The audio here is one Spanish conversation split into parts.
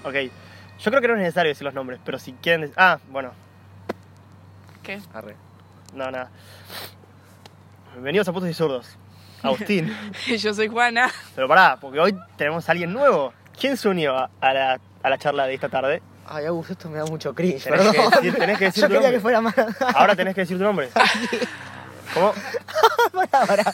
Ok. Yo creo que no es necesario decir los nombres, pero si quieren... bueno. ¿Qué? Arre. No, nada. Bienvenidos a Putos y Zurdos. Agustín. Yo soy Juana. Pero pará, porque hoy tenemos a alguien nuevo. ¿Quién se unió a la charla de esta tarde? Ay, Agus, esto me da mucho cringe, Tenés que decir Yo tu quería nombre. que fuera más. Ahora tenés que decir tu nombre. ¿Cómo? Pará.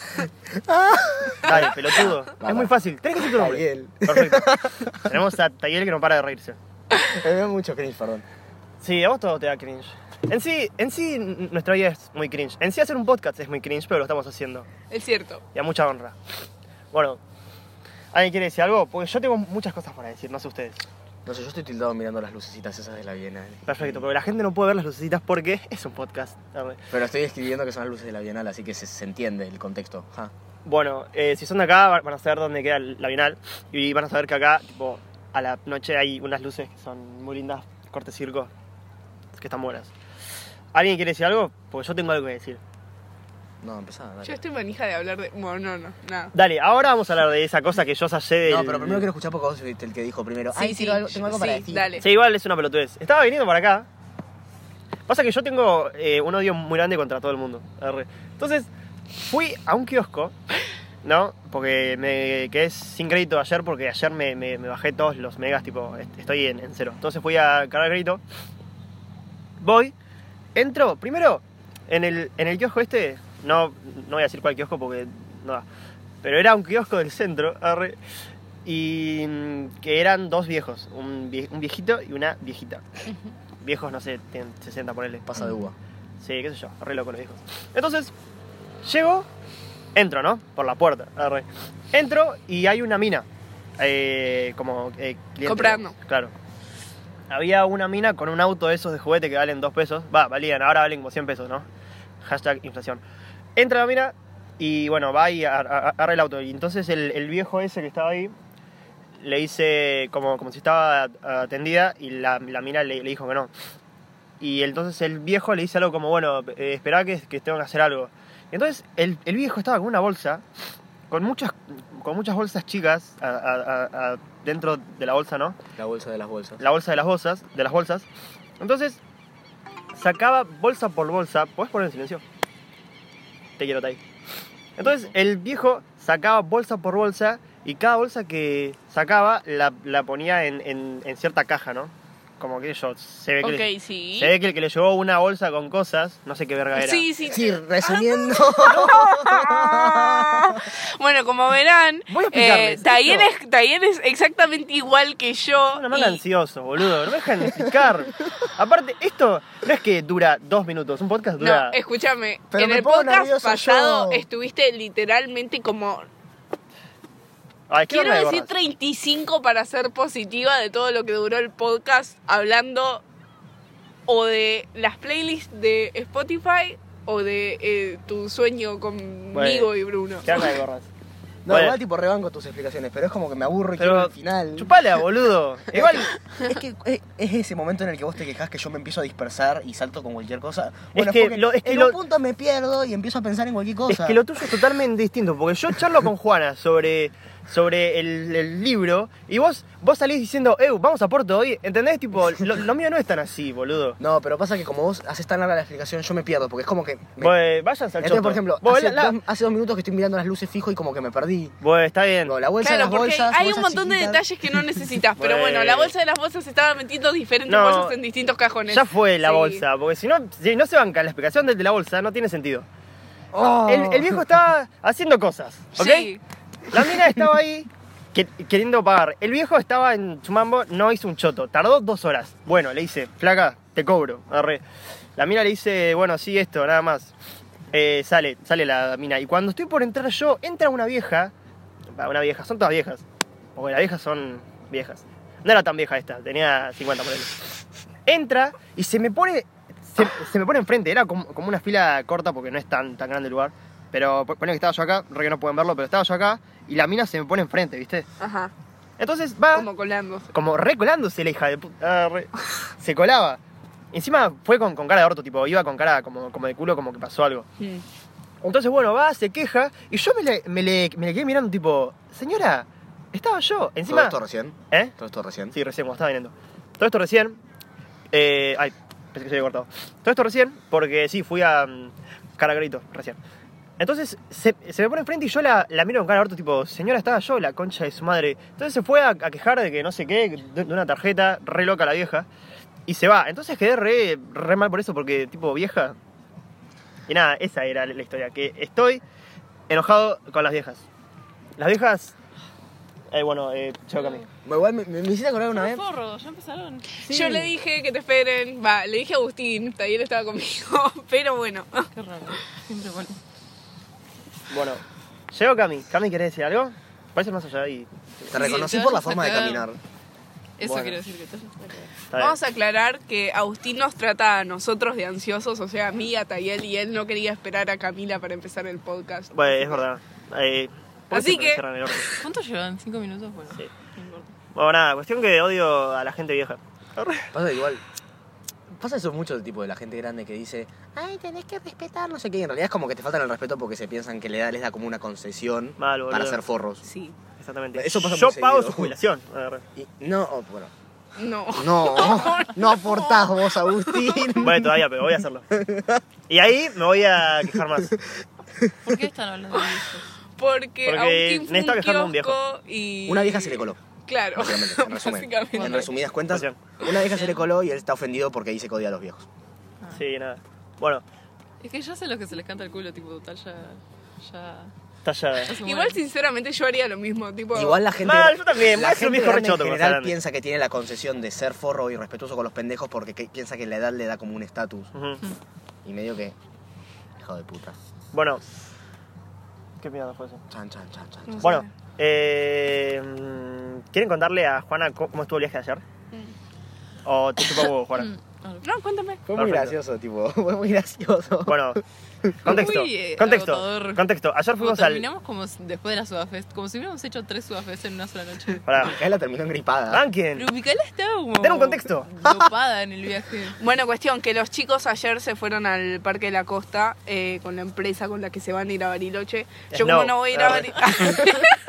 Dale, pelotudo. Va, Es muy fácil. Tenés que decir tu nombre. Tayel. Perfecto. Tenemos a Tayel que no para de reírse. Me da mucho cringe, perdón. Sí, a vos todo te da cringe. En sí, nuestra vida es muy cringe. En sí, hacer un podcast es muy cringe, pero lo estamos haciendo. Es cierto. Y a mucha honra. Bueno, ¿alguien quiere decir algo? Porque yo tengo muchas cosas para decir, no sé ustedes. No sé, yo estoy tildado mirando las lucecitas esas de la Bienal. Perfecto, porque la gente no puede ver las lucecitas porque es un podcast. Pero estoy escribiendo que son las luces de la Bienal, así que se entiende el contexto. Ja. Bueno, si son de acá van a saber dónde queda la Bienal y van a saber que acá, tipo, a la noche hay unas luces que son muy lindas, corte circo, que están buenas. ¿Alguien quiere decir algo? Porque yo tengo algo que decir. No, empezá, dale. Yo estoy manija de hablar de... Bueno, no, nada. Dale, ahora vamos a hablar de esa cosa que yo sallé del... No, pero primero quiero escuchar porque vos fuiste el que dijo primero. Sí, tengo algo para decir. dale. Sí, igual es una pelotudez. Estaba viniendo para acá. Pasa que yo tengo un odio muy grande contra todo el mundo. Arre. Entonces, fui a un kiosco, ¿no? Porque me quedé sin crédito ayer porque ayer me bajé todos los megas, tipo, estoy en cero. Entonces fui a cargar crédito. Voy, entro, primero, en el kiosco este, no voy a decir cuál kiosco porque no da. Pero era un kiosco del centro, arre, y que eran dos viejos, un viejito y una viejita. Viejos, no sé, tienen 60 por él. Pasa de uva. Sí, qué sé yo, re loco los viejos. Entonces, entro, ¿no? Por la puerta, arre. Entro y hay una mina, como cliente. Comprando. Claro. Había una mina con un auto de esos de juguete que valen 2 pesos. Valían, ahora valen como 100 pesos, ¿no? Hashtag inflación. Entra la mina y bueno, va y agarra el auto. Y entonces el viejo ese que estaba ahí le dice como si estaba atendida y la mina le dijo que no. Y entonces el viejo le dice algo como, bueno, esperá que tengo que hacer algo. Y entonces el viejo estaba con una bolsa, con muchas bolsas chicas dentro de la bolsa, ¿no? La bolsa de las bolsas. La bolsa de las bolsas. Entonces, sacaba bolsa por bolsa. ¿Podés poner en silencio? Te quiero, Tai. Entonces, el viejo sacaba bolsa por bolsa y cada bolsa que sacaba la ponía en cierta caja, ¿no? Como que se ve que sí. se ve que el que le llevó una bolsa con cosas, no sé qué verga era. Sí. Sí, resumiendo. Bueno, como verán, Voy a explicarles. Tayel es exactamente igual que yo. No me hagan ansioso, boludo. No me dejan explicar. Aparte, esto no es que dura 2 minutos. Un podcast dura... No, escúchame. Pero en me el pongo podcast nervioso pasado yo. estuviste literalmente como... Ay, ¿qué Quiero onda de decir gorras? 35 para ser positiva de todo lo que duró el podcast, hablando o de las playlists de Spotify o de tu sueño conmigo Bueno, y Bruno. ¿Qué onda de gorras? No, Bueno. igual tipo rebanco tus explicaciones, pero es como que me aburro y Pero quiero el final. chupala, boludo. Igual, Es que es ese momento en el que vos te quejás que yo me empiezo a dispersar y salto con cualquier cosa. Bueno, que porque es que en lo- un punto me pierdo y empiezo a pensar en cualquier cosa. es que lo tuyo es totalmente distinto. Porque yo charlo con Juana sobre el libro y vos salís diciendo, vamos a Porto hoy. ¿Entendés? Tipo, lo mío no es tan así, boludo. No, pero pasa que como vos haces tan larga la explicación, yo me pierdo, porque es como que... Váyanse al Entonces, choto. por ejemplo, Vos, hace 2 minutos que estoy mirando las luces fijo y como que me perdí. está bien. No, la bolsa de Claro, las porque bolsas... hay un bolsas montón de chiquitas. detalles que no necesitas. Pero bueno, Bueno. la bolsa de las bolsas estaba metiendo diferentes No, bolsas en distintos cajones. Ya fue la Sí. bolsa. Porque si no se banca la explicación de la bolsa, no tiene sentido. Oh. El viejo estaba haciendo cosas, ¿ok? Sí. La mina estaba ahí queriendo pagar. El viejo estaba en su mambo, no hizo un choto. Tardó 2 horas. Bueno, le dice, flaca, te cobro. Arre. La mina le dice, bueno, sí, esto, nada más. Sale la mina. Y cuando estoy por entrar yo, entra una vieja. Una vieja, son todas viejas. Porque las viejas son viejas. No era tan vieja esta, tenía 50 por ahí. Entra y se me pone enfrente. Era como una fila corta porque no es tan grande el lugar. Pero ponele que estaba yo acá, re que no pueden verlo, pero estaba yo acá y la mina se me pone enfrente, ¿viste? Ajá. Entonces va Como colándose. como recolándose la hija de puta. Se colaba. Encima fue con cara de orto, tipo, iba con cara como de culo, como que pasó algo. Entonces, bueno, va, se queja y yo me le quedé mirando, tipo, señora, Estaba yo. ¿Todo Encima. esto recién? ¿Eh? ¿Todo esto recién? Sí, recién, cuando estaba viniendo. Todo esto recién. Ay, pensé que se había cortado. Todo esto recién, porque sí, fui a Caragrito, recién. Entonces se me pone enfrente y yo la miro con cara de orto, tipo, señora, estaba yo, la concha de su madre. Entonces se fue a quejar de que no sé qué, de una tarjeta, re loca la vieja. Y se va. Entonces quedé re mal por eso, porque, tipo, vieja. Y nada, esa era la historia. Que estoy enojado con las viejas. Las viejas. Bueno, llevo Cami. Igual me hiciste acordar una vez. Forro, ya empezaron. Yo le dije que te esperen. Le dije a Agustín, también estaba conmigo. Pero bueno. Qué raro. Siempre bueno. Bueno, llego Cami. Cami, ¿querés decir algo? Parece más allá y. Te reconocí te por la vayas a forma de cagar. caminar. Eso Bueno. quiero decir que te hayas cagado. Está bien. Vamos a aclarar que Agustín nos trata a nosotros de ansiosos, o sea, a mí, a Tayel, y él no quería esperar a Camila para empezar el podcast. Bueno, es verdad. ¿Por qué Así siempre me que- cierran el orto? ¿Cuánto llevan? ¿5 minutos? Bueno, Sí. no importa. Bueno, nada, cuestión que odio a la gente vieja. Pasa igual. Pasa eso mucho del tipo de la gente grande que dice, ay, tenés que respetar, no sé qué. Y en realidad es como que te faltan el respeto porque se piensan que les da como una concesión Mal, boludo. para ser forros. Sí. Exactamente. Eso pasa Yo muy pago seguido. su jubilación. Y no, bueno. No. No aportás vos, Agustín. Bueno, todavía, pero voy a hacerlo. Y ahí me voy a quejar más. ¿Por qué están hablando de viejos? Porque Porque Agustín fue necesito un quejarme de un viejo. kiosco y... Una vieja se le coló, Claro. básicamente, en resumen. Básicamente. En resumidas cuentas, Cuestión. una vieja se le coló y él está ofendido porque dice que odia a los viejos. Sí, nada. Bueno, Es que ya sé lo que se les canta el culo, tipo, total, ya está ya. se Igual, mueren. sinceramente, yo haría lo mismo. Tipo, Igual la gente, Mal, yo también, la voy a ser un gente viejo grande en rechoto cuando sea general grande. piensa que tiene la concesión de ser forro y respetuoso con los pendejos porque piensa que la edad le da como un estatus. Ujú. Y medio que... Hijo de puta. Bueno. ¿Qué mierda fue eso? Chan, chan, chan, chan. No sé. Bueno, ¿quieren contarle a Juana cómo estuvo el viaje de ayer? ¿O te chupa huevo, Juana? No, cuéntame. Fue muy Perfecto. gracioso, tipo, fue muy gracioso. Bueno, contexto. Muy, Contexto. agotador. Contexto. Ayer Como fuimos al. terminamos como después de la Sudafest, como si hubiéramos hecho 3 Sudafest en una sola noche. Pará. Micaela terminó engripada. Banquen. Pero Micaela estaba como... Den un contexto. dopada en el viaje. Bueno, cuestión, que los chicos ayer se fueron al Parque de la Costa con la empresa con la que se van a ir a Bariloche. Yo Snow. como no voy a ir a Bariloche...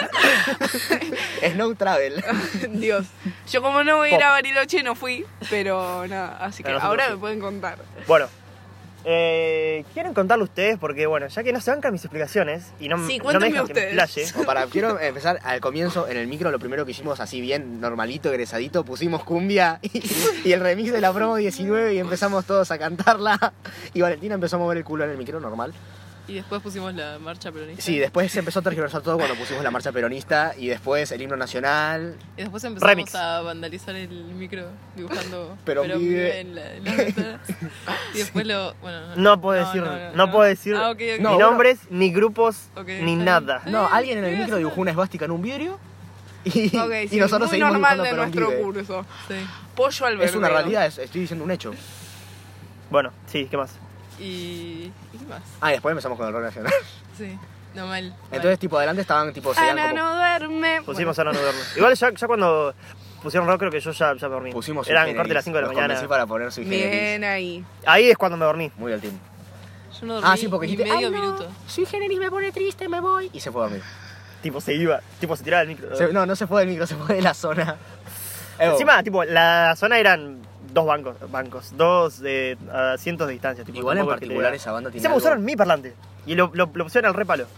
Snow Travel. Dios. Yo como no voy a ir a Bariloche no fui, pero nada, así que Pero nosotros ahora sí. me pueden contar. Bueno. ¿Quieren contarle ustedes? Porque, bueno, ya que no se bancan mis explicaciones y no, Sí, no me cuéntenme dejan que me ustedes. explaye. Quiero empezar al comienzo, en el micro, lo primero que hicimos así bien normalito, egresadito, pusimos cumbia y el remix de la promo 19 y empezamos todos a cantarla. Y Valentina empezó a mover el culo en el micro normal. Y después pusimos la marcha peronista. Sí, después se empezó a tergiversar todo cuando pusimos la marcha peronista y después el himno nacional. Y después empezamos Remix. a vandalizar el micro dibujando Perón vive. en las ventanas. Y después lo... Bueno, No puedo decir, no puedo decir Ah, ok, ok. ni No, bueno. nombres, ni grupos, Ok, ni está nada. bien. No, alguien en el ¿qué micro ibas a dibujó una esvástica en un vidrio y, Ok, y sí, nosotros muy seguimos normal dibujando de Perón nuestro vive. curso. Sí. Pollo al Es una verdeo. realidad, estoy diciendo un hecho. Bueno, sí, ¿qué más? ¿Y qué más? Ah, y después empezamos con el rock nacional. Sí. No, mal. Entonces, tipo, adelante estaban, tipo, seguían Ana como... no duerme. Pusimos a no verlo. Igual ya cuando pusieron rock creo que yo ya me dormí. Pusimos Eran Sui corte las 5 de la Generis. Los convencí mañana. para poner Sui Generis. Bien ahí. Ahí es cuando me dormí. Muy al team. Yo no dormí Sí, porque ni dijiste, medio "Ay, no, minuto. Sui Generis me pone triste, me voy. Y se fue a dormir. Tipo, se iba. Tipo, se tiraba el micro. No se fue del micro, se fue de la zona. Encima, tipo, la zona eran dos bancos, dos cientos de distancia. Tipo, Igual en tampoco es que particular te- esa banda tiene Se me algo- usaron mi parlante. Y lo pusieron al repalo.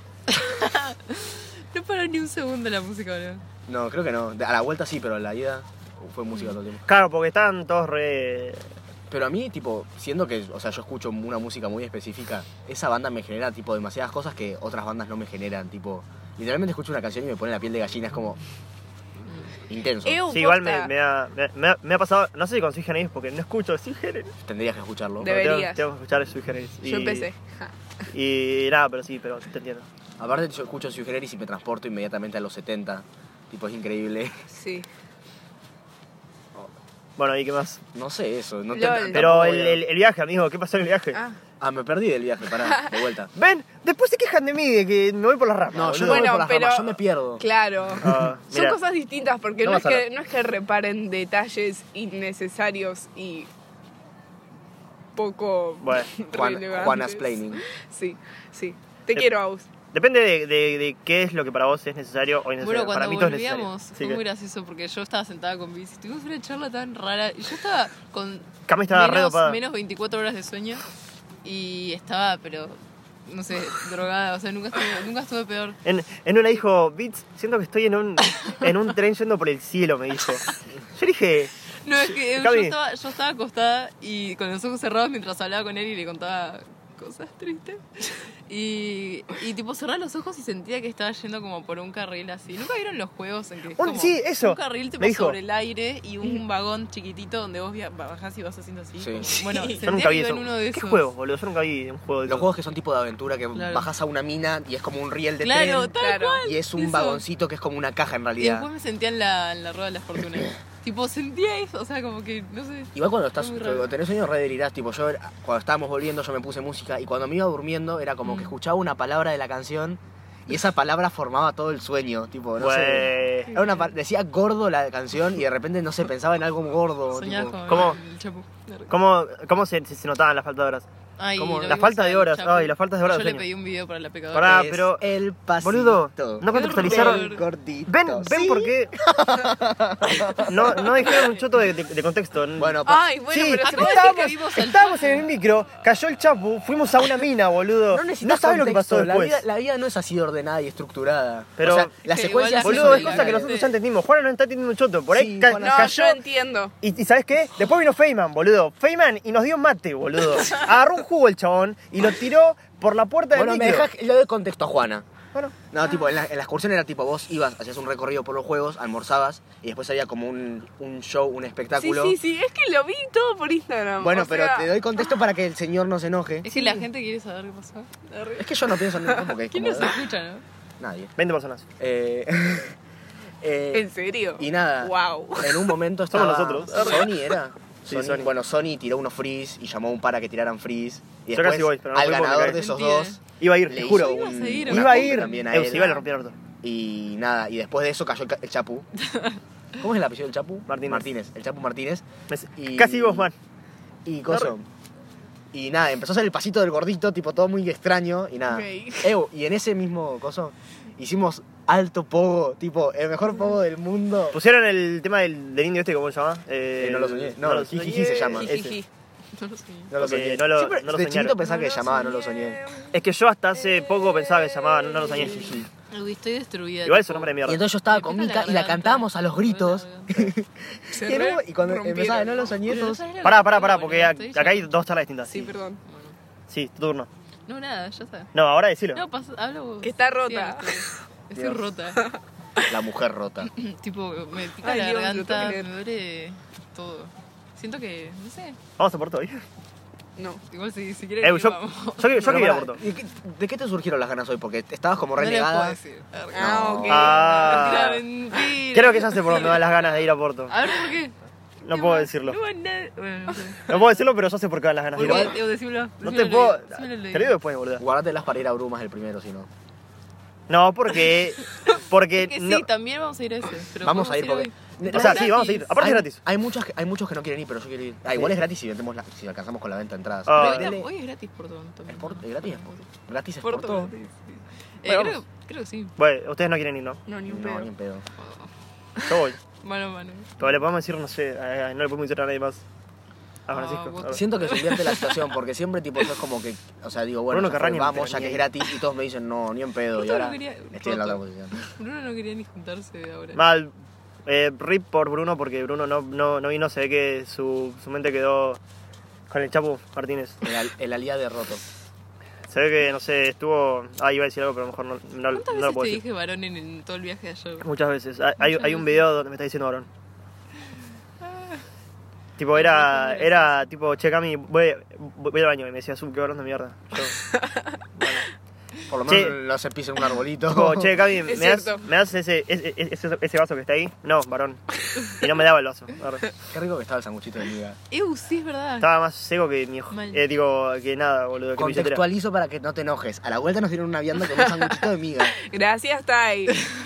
No paró ni un segundo la música, boludo. No, creo que no. A la vuelta sí, pero a la ida fue música todo el tiempo. Claro, porque estaban todos re. Pero a mí, tipo, siendo que, o sea, yo escucho una música muy específica, esa banda me genera, tipo, demasiadas cosas que otras bandas no me generan, tipo... Literalmente escucho una canción y me pone la piel de gallina, es como... Intenso. Sí, igual me ha pasado. No sé si con Sui Generis porque no escucho Sui Generis. Tendrías que escucharlo. Debe- Deberías. Tengo que escuchar Sui Generis. Yo empecé. Ja. Y nada, pero sí, pero te entiendo. Aparte, yo escucho Sui Generis y me transporto inmediatamente a los 70. Tipo, es increíble. Sí. Bueno, ¿y qué más? No sé eso. No LOL. Pero tampoco voy a- el viaje, amigo, ¿qué pasó en el viaje? Ah, me perdí del viaje, pará, de vuelta. Ven, después se quejan de mí de que me voy por las ramas. No, yo boludo. no voy Bueno, por las pero- ramas, yo me pierdo. claro. Ah, Son mira. cosas distintas porque No no es, vas a que, no es que reparen detalles innecesarios y poco Bueno, Juan relevantes. Juanasplaining. Sí, sí. Te quiero, Aus. Depende de qué es lo que para vos es necesario o innecesario. Bueno, cuando para mí todo es necesario. volvíamos Así fue que muy gracioso porque yo estaba sentada con Vici. Tuvimos una charla tan rara y yo estaba con Cami estaba re dopada. menos 24 horas de sueño y estaba, pero no sé, drogada. O sea, nunca estuve peor. En una dijo, Beats, siento que estoy en un tren yendo por el cielo, me dijo. Yo dije, No, es que yo Cami. estaba acostada y con los ojos cerrados mientras hablaba con él y le contaba cosas tristes. Y tipo cerraba los ojos y sentía que estaba yendo como por un carril así. ¿Nunca vieron los juegos en que es como sí, eso. un carril tipo Me dijo. sobre el aire y un vagón chiquitito donde vos bajás y vas haciendo así? Sí. Bueno, yo sentía nunca que vi iba eso. en uno de ¿Qué esos. juego, boludo? Yo nunca vi un juego de Los eso. juegos que son tipo de aventura, que Claro. bajas a una mina y es como un riel de Claro, tren. tal Claro. cual. Y es un Eso. vagoncito que es como una caja en Y realidad. después me sentía en la rueda de la fortuna. Tipo, sentía eso, o sea, como que, no sé. Igual cuando estás, Muy raro. cuando tenés sueño re delirás, tipo yo cuando estábamos volviendo yo me puse música y cuando me iba durmiendo era como que escuchaba una palabra de la canción y esa palabra formaba todo el sueño, tipo, no sé. Güey. Era decía gordo la canción y de repente no sé, pensaba en algo gordo. Soñabas tipo, con ¿Cómo? el Chapu. ¿Cómo se notaban las faltas de horas? Ay, ¿Cómo? lo La vimos falta de al horas, Chapu. ay, las faltas de horas Yo de le sueño. pedí un video para la pecadora. Pará, es pero- el pasito. Boludo, no contextualizaron. El gordito. Ven ¿Sí? por qué. No dijeron un choto de contexto. Bueno, Ay, bueno, sí, pero acabo de decir que vimos al estábamos en el micro, cayó el Chapu, fuimos a una mina, boludo. no necesitas sabes lo que pasó contexto, después. La vida no es así ordenada y estructurada. Pero- o sea, las Que secuencias igual la Boludo, es gente cosa que la- nosotros ya entendimos. Juan no está entendiendo un choto. Por ahí Sí, ca- Juan, No, cayó. yo entiendo. Y ¿sabes qué? Después vino Feynman, boludo. Feynman y nos dio mate, boludo. Agarró un jugo el chabón y lo tiró por la puerta del Bueno, me micro. dejas que le doy contexto a Juana. Bueno, No, tipo, en la excursión era tipo, vos ibas, hacías un recorrido por los juegos, almorzabas y después había como un show, un Sí, espectáculo. sí, es que lo vi todo por Instagram. Bueno, o pero sea, te doy contexto para que el señor no se enoje. Es que la gente quiere saber qué pasó. Es que yo no pienso en como que es ¿Quién como nos escucha, no? nadie. 20 personas. ¿En serio? Y nada, Wow. en un momento Somos estaba... nosotros. ¿Sony era? Sí, Sony. Sony. Bueno, Sony tiró unos freeze y llamó a un par a que tiraran freeze. Y Yo después, casi voy, pero no al fui porque ganador caí. de esos Mentira. dos, Iba a ir, le te hizo juro. Ibas a ir, una Iba a compra ir. también a Se él. iba a romper el orto. Y nada, y después de eso cayó el Chapu. ¿Cómo es el apellido del Chapu? Martínez. El Chapu Martínez. Y- Casi vos, man. Y coso. Y nada, empezó a hacer el pasito del gordito, tipo todo muy extraño. Y nada. Ok. Y en ese mismo coso hicimos alto pogo, tipo el mejor pogo del mundo. Pusieron el tema del indio este, ¿cómo se llama? No lo soñé. No, lo Jijiji se llama. ese. Jijiji. No lo sé. No lo Porque soñé. no lo- Siempre, no lo de soñaron. chiquito pensaba que se llamaba, no lo soñé. Es que yo hasta hace poco pensaba que se llamaba, no lo soñé. Uy, estoy destruida. Igual es tipo, un nombre de Y mierda. entonces yo estaba me con pica Mika y la garganta, cantábamos a los me duele la gritos. garganta. Y cuando rompieron. empezaba, no lo soñé, Pero no todos. sabes lo que Pará, tengo, porque boludo, estoy acá hay ya- dos charlas distintas. Sí, perdón. Bueno. Sí, tu turno. No, nada, ya está. No, ahora decilo. No, hablo vos. Que está Sí, rota. estoy Dios. rota. La mujer rota. Tipo, me pica Ay, la Dios, lo garganta, tengo que me leer. duele todo. Siento que, no sé, Vamos a por todo, ¿eh? No. igual si quieren Yo, ir, yo, vamos. yo Pero quería pará, por todo. ¿y ¿De qué te surgieron las ganas hoy? Porque estabas como No les puedo renegada. decir. Ah, ok. Ah. Mentira, mentira. Creo que ya sé por dónde me dan las ganas de ir a Porto. A ver, ¿por qué? No puedo decirlo. No, bueno, no sé. No puedo decirlo, pero ya sé por qué dan las ganas de ir a ¿Por Porto. qué? Decímelo. No te decímelo puedo. al oído, decímelo al Te oído. lo digo después, boludo. Guárdatelas para ir a Brumas el primero, si no. No, porque. Porque. Es que no. sí, también vamos a ir a ese. Pero Vamos a ir podemos porque. hoy. O sea, sí, vamos a ir. Aparte es gratis. Hay muchos que no quieren ir, pero yo quiero ir. Ah, igual es gratis si vendemos si alcanzamos con la venta de entradas. Ah. Pero Dele- hoy es gratis por todo. ¿Es gratis? Gratis es Por por todo. todo. sí. Bueno, creo que sí. Bueno, ustedes no quieren ir, ¿no? No, ni un No, pedo. ni en pedo. Yo voy. Mano, mano. Pero le podemos decir, no sé, no le podemos decir a nadie más. A Ah, Francisco. vos- A ver. Siento que se invierte la situación porque siempre tipo yo es como que, o sea, digo, bueno, Bruno ya fue, Carraño no vamos te ya que es venía gratis y todos me dicen no, ni en pedo y Justo ahora no quería- estoy en la otra roto. posición. Bruno no quería ni juntarse ahora. Mal. Rip por Bruno porque Bruno no vino, se ve que su mente quedó con el Chapu Martínez. El aliado de roto. Se ve que, no sé, estuvo... Ah, iba a decir algo, pero a lo mejor no ¿Cuántas lo veces puedo te decir. dije varón en todo el viaje de ayer? Muchas veces. Hay un video donde me está diciendo varón. Ah. Tipo, era tipo, che, Cami, voy al baño. Y me decía, qué varón de mierda. Yo, Por lo Che. menos lo se pisa en un arbolito. tipo, che, Cami, Es ¿me das cierto. ese vaso que está ahí? No, varón. Y no me daba el vaso. Arre. Qué rico que estaba el sanguchito de miga. Sí, es verdad. Estaba más seco que mi Mal. digo, que nada, boludo. Que mi billetera. Contextualizo para que no te enojes. A la vuelta nos dieron una vianda con un sanguchito de miga. Gracias, Tai.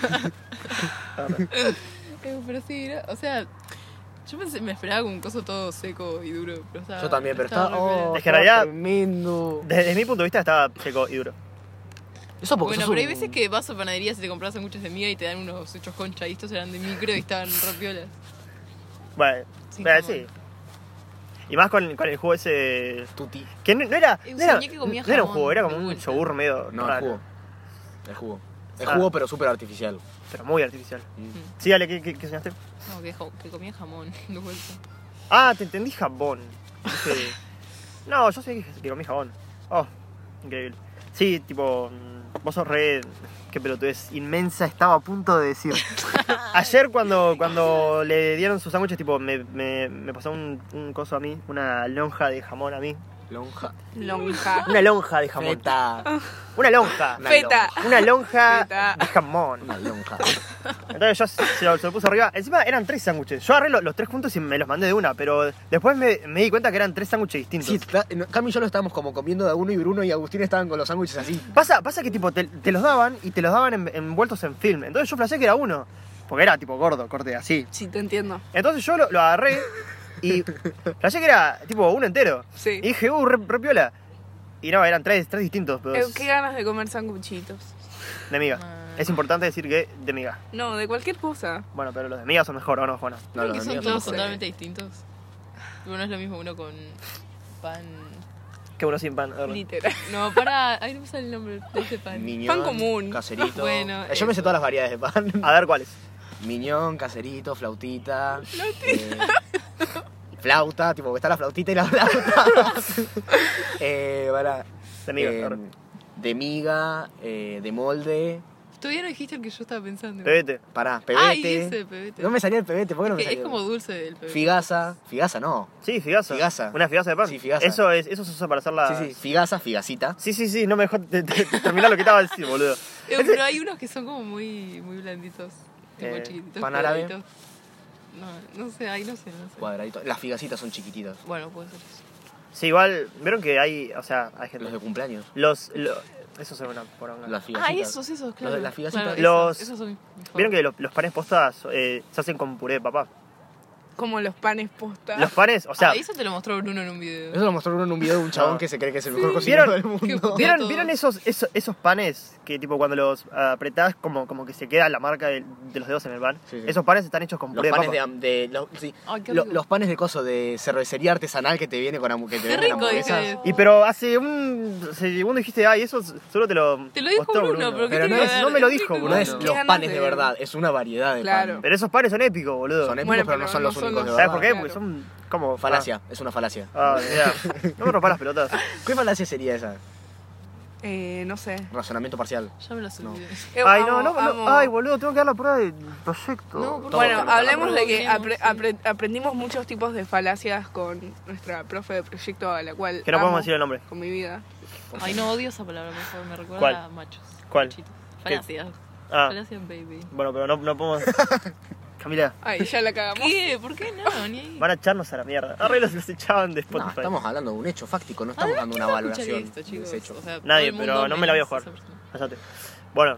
Pero sí, o sea, yo me esperaba como un coso todo seco y duro. Pero Yo también, pero estaba, re bien. Es que en realidad- tremendo. Desde mi punto de vista estaba seco y duro. Eso porque Bueno, sos pero hay un- veces que vas a panaderías y te compras sándwiches de miga y te dan unos hechos conchaditos, eran de micro y estaban rapiolas. Bueno, Sin pero jamón. sí. Y más con el jugo ese. Tutti. Que no era. No era, Soñé que comía no era un jamón, jugo, era de como un vuelta. yogur medio. No, el raro, jugo. El jugo. El Ah. jugo, pero súper artificial. Pero muy artificial. Mm. Sí, dale, ¿qué soñaste? No, que comía jamón de vuelta. Ah, te entendí jabón. Dije, no, yo sé que comí jabón. Oh, increíble. Sí, tipo, vos sos re. Qué pelotudez inmensa, estaba a punto de decir. Ayer cuando le dieron sus sándwiches, tipo, me pasó un coso a mí, una lonja de jamón a mí. Lonja. Lonja. Una lonja de jamón. Feta. Una lonja. Una Feta. Una lonja Feta. de jamón. Una lonja. Entonces yo se lo puse arriba. Encima eran 3 sándwiches. Yo agarré los 3 juntos y me los mandé de una, pero después me di cuenta que eran 3 sándwiches distintos. Sí, Cami y yo lo estábamos como comiendo de a uno y Bruno y Agustín estaban con los sándwiches así. Pasa que tipo te los daban y te los daban envueltos en film. Entonces yo flashé que era uno. Porque era tipo gordo, corte así. Sí, te entiendo. Entonces yo lo agarré y flashé que era tipo uno entero. Sí. Y dije, re piola. Y no, eran 3 distintos, pero Qué ganas de comer sanguchitos. de miga. Ah. Es importante decir que de miga. No, de cualquier cosa. Bueno, pero los de miga son mejor, ¿o no, Juana? No, Creo los que son amigos todos son- totalmente distintos. Uno es lo mismo, uno con pan. Que uno sin pan. Literal. No, para. Ay, no me sale el nombre de ese pan. Miñón, Pan común. caserito. Bueno, Yo me sé eso. todas las variedades de pan. A ver cuáles. Miñón, caserito, flautita. Flauta, tipo que está la flautita y la flauta. Para, De miga. arre. de miga, de molde. Todavía no dijiste el que yo estaba pensando. Pebete. Pará, Ay, pebete. ese pebete. No me salía el pebete, ¿por qué no me Que salió? es como dulce el pebete. Figaza, figaza no. Sí, figaza. Figaza. Una figaza de pan. Sí, figaza. Eso se usa para hacer la. Sí, figaza, figacita. Sí, no me dejó terminar lo que estaba diciendo, boludo. Pero hay unos que son como muy blanditos. Tipo chiquititos. pan árabe. cuadraditos. No sé, ahí no sé. Cuadradito. Las figacitas son chiquititas. Bueno, puede ser eso. Sí, igual, vieron que hay, o sea, hay gente. Los de cumpleaños. Eso son una poronga. Las figacitas. Esos, claro. Las figacitas. Claro, Los- esos son mejor. Vieron que los panes postas se hacen con puré de papá. Como los panes posta. Los panes, o sea, Eso te lo mostró Bruno en un video. Eso lo mostró Bruno en un video de un chabón No. que se cree que es el mejor cocinero ¿Vieron? del mundo. Qué puto. ¿vieron esos panes que tipo cuando los apretás como que se queda la marca de los dedos en el pan? Sí, sí. Esos panes están hechos con Los puré de panes papa. sí. Ay, qué rico. Los panes de coso de cervecería artesanal que te viene con que te Qué venden rico, hamburguesas. dije. Y pero hace un segundo dijiste, ay, eso solo te lo... Te lo dijo postó Bruno, pero ¿qué Pero tiene no que es- ver? no me lo Es dijo, rico Bruno. No es Qué los ganas panes de- de verdad, es una variedad de Claro. pan. Pero esos panes son épicos, boludo. Son épicos, Bueno, pero no pero son no los son únicos de los- ¿Sabes verdad. por qué? Claro. Porque son como... Falacia, es una falacia. Mira, no me rompas las pelotas. ¿Qué falacia sería esa? No sé. Razonamiento parcial. Ya me lo subí. No. Ay, Amo, no, amo. ay, boludo, tengo que dar la prueba del proyecto. No, por Todo Bueno, te lo hablemos de que tenemos, sí. aprendimos muchos tipos de falacias con nuestra profe de proyecto a la cual Que no amo podemos decir el nombre. con mi vida. Ay, no odio esa palabra, por favor. Me recuerda ¿Cuál? a machos. ¿Cuál? Machitos. Falacias. Ah, Falacias, baby. bueno, pero no podemos... Camila, Ay, ya la cagamos. ¿Qué? ¿Por qué no? Ni ahí. van a echarnos a la mierda. Arre, los echaban de No, Spotify. estamos hablando de un hecho fáctico, no estamos dando una ¿Quién va a valoración escuchar esto, de chicos? ese hecho. O sea, Nadie, todo el pero mundo no me la voy a menos jugar. esa persona. Cállate. Bueno.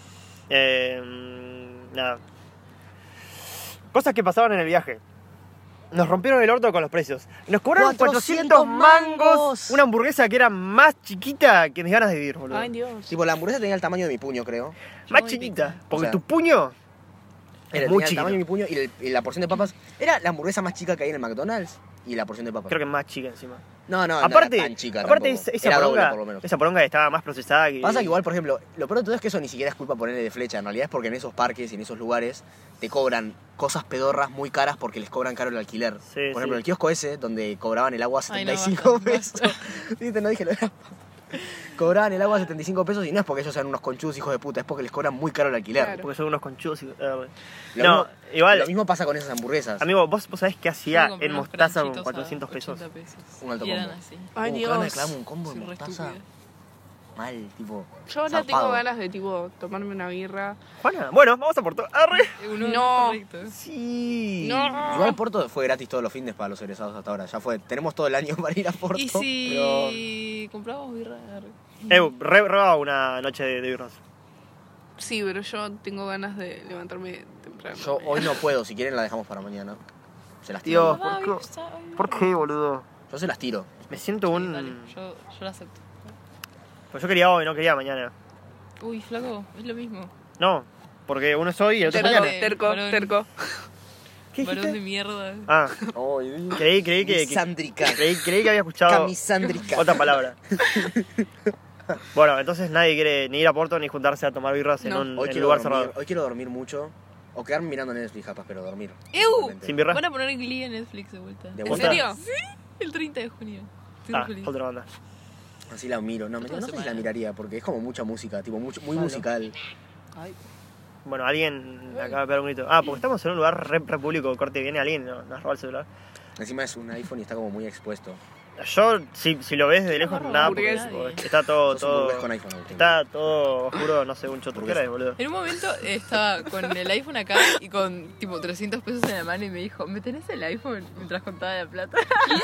Nada. Cosas que pasaban en el viaje. Nos rompieron el orto con los precios. Nos cobraron 400 mangos. Una hamburguesa que era más chiquita que mis ganas de vivir, boludo. Ay, Dios. Tipo, la hamburguesa tenía el tamaño de mi puño, creo. Más Muy chiquita. pica. Porque O sea, tu puño Era, es muy tenía el chiquito. tamaño de mi puño y la porción de papas era la hamburguesa más chica que hay en el McDonald's y la porción de papas. Creo que más chica encima. No, no aparte, era tan chica aparte tampoco. esa Era doble, poronga, por lo menos. esa poronga estaba más procesada que... Pasa que igual, por ejemplo, lo peor de todo es que eso ni siquiera es culpa ponerle de flecha. En realidad es porque en esos parques y en esos lugares te cobran cosas pedorras muy caras porque les cobran caro el alquiler. Sí, por ejemplo, sí. el kiosco ese, donde cobraban el agua Ay, no, 75 basta, pesos. basta. Viste, no dije lo de cobraban el agua 75 pesos y no es porque ellos sean unos conchudos hijos de puta, es porque les cobran muy caro el alquiler. Claro. Porque son unos conchudos y... Lo no, mismo- igual... Lo mismo pasa con esas hamburguesas. Amigo, ¿vos sabés qué hacía Yo compré en unos mostaza con franchitos a 400 pesos? 80 pesos. Un alto Y eran combo. Ay, así. Que ahora me Dios. clavo un combo de Soy re mostaza. estúpida. Mal, tipo. Yo ahora zarpado. tengo ganas de, tipo, tomarme una birra. Juana, bueno, vamos a por todo. ¡Arre! Uno No. correcto. Sí. No. Igual Porto fue gratis todos los fines para los egresados hasta ahora. Ya fue. Tenemos todo el año para ir a Porto. Y si compramos birra. Re una noche de birras. Sí, pero yo tengo ganas de levantarme temprano. Yo hoy no puedo. Si quieren la dejamos para mañana. Se las tiro. Dios, ¿por qué, boludo? Yo se las tiro. Me siento un... Dale, yo la acepto. Pues yo quería hoy, no quería mañana. Uy, flaco, es lo mismo. No, porque uno es hoy y el otro es Terco. mañana. Terco, Varón. terco. ¿Qué Varón de dijiste? mierda. Ah, Ay, creí que Misándrica. creí que había escuchado Camisándrica. otra palabra. Bueno, entonces nadie quiere ni ir a Porto ni juntarse a tomar birras en No. un Hoy en quiero lugar dormir, cerrado. hoy quiero dormir mucho. O quedarme mirando Netflix, capaz, pero dormir. ¡Ew! Simplemente. Sin birra. Van a poner Glee en Netflix de vuelta. De ¿En vuelta. serio? El 30 de junio. Estoy Ah, feliz. otra banda. Así la miro. No, Toda no sé si la semana. miraría, porque es como mucha música, tipo, muy Claro. musical. Bueno, alguien acaba de pegar un grito. Ah, porque estamos en un lugar re público, corte, viene alguien, nos roba el celular. Encima es un iPhone y está como muy expuesto. Yo, si lo ves desde lejos, No, nada, burgués. porque está todo, Sos un burgués todo, con iPhone, Agustín. está todo oscuro, no sé, un choto. ¿Qué era, boludo? En un momento estaba con el iPhone acá y con tipo 300 pesos en la mano y me dijo, ¿me tenés el iPhone? Mientras contaba la plata.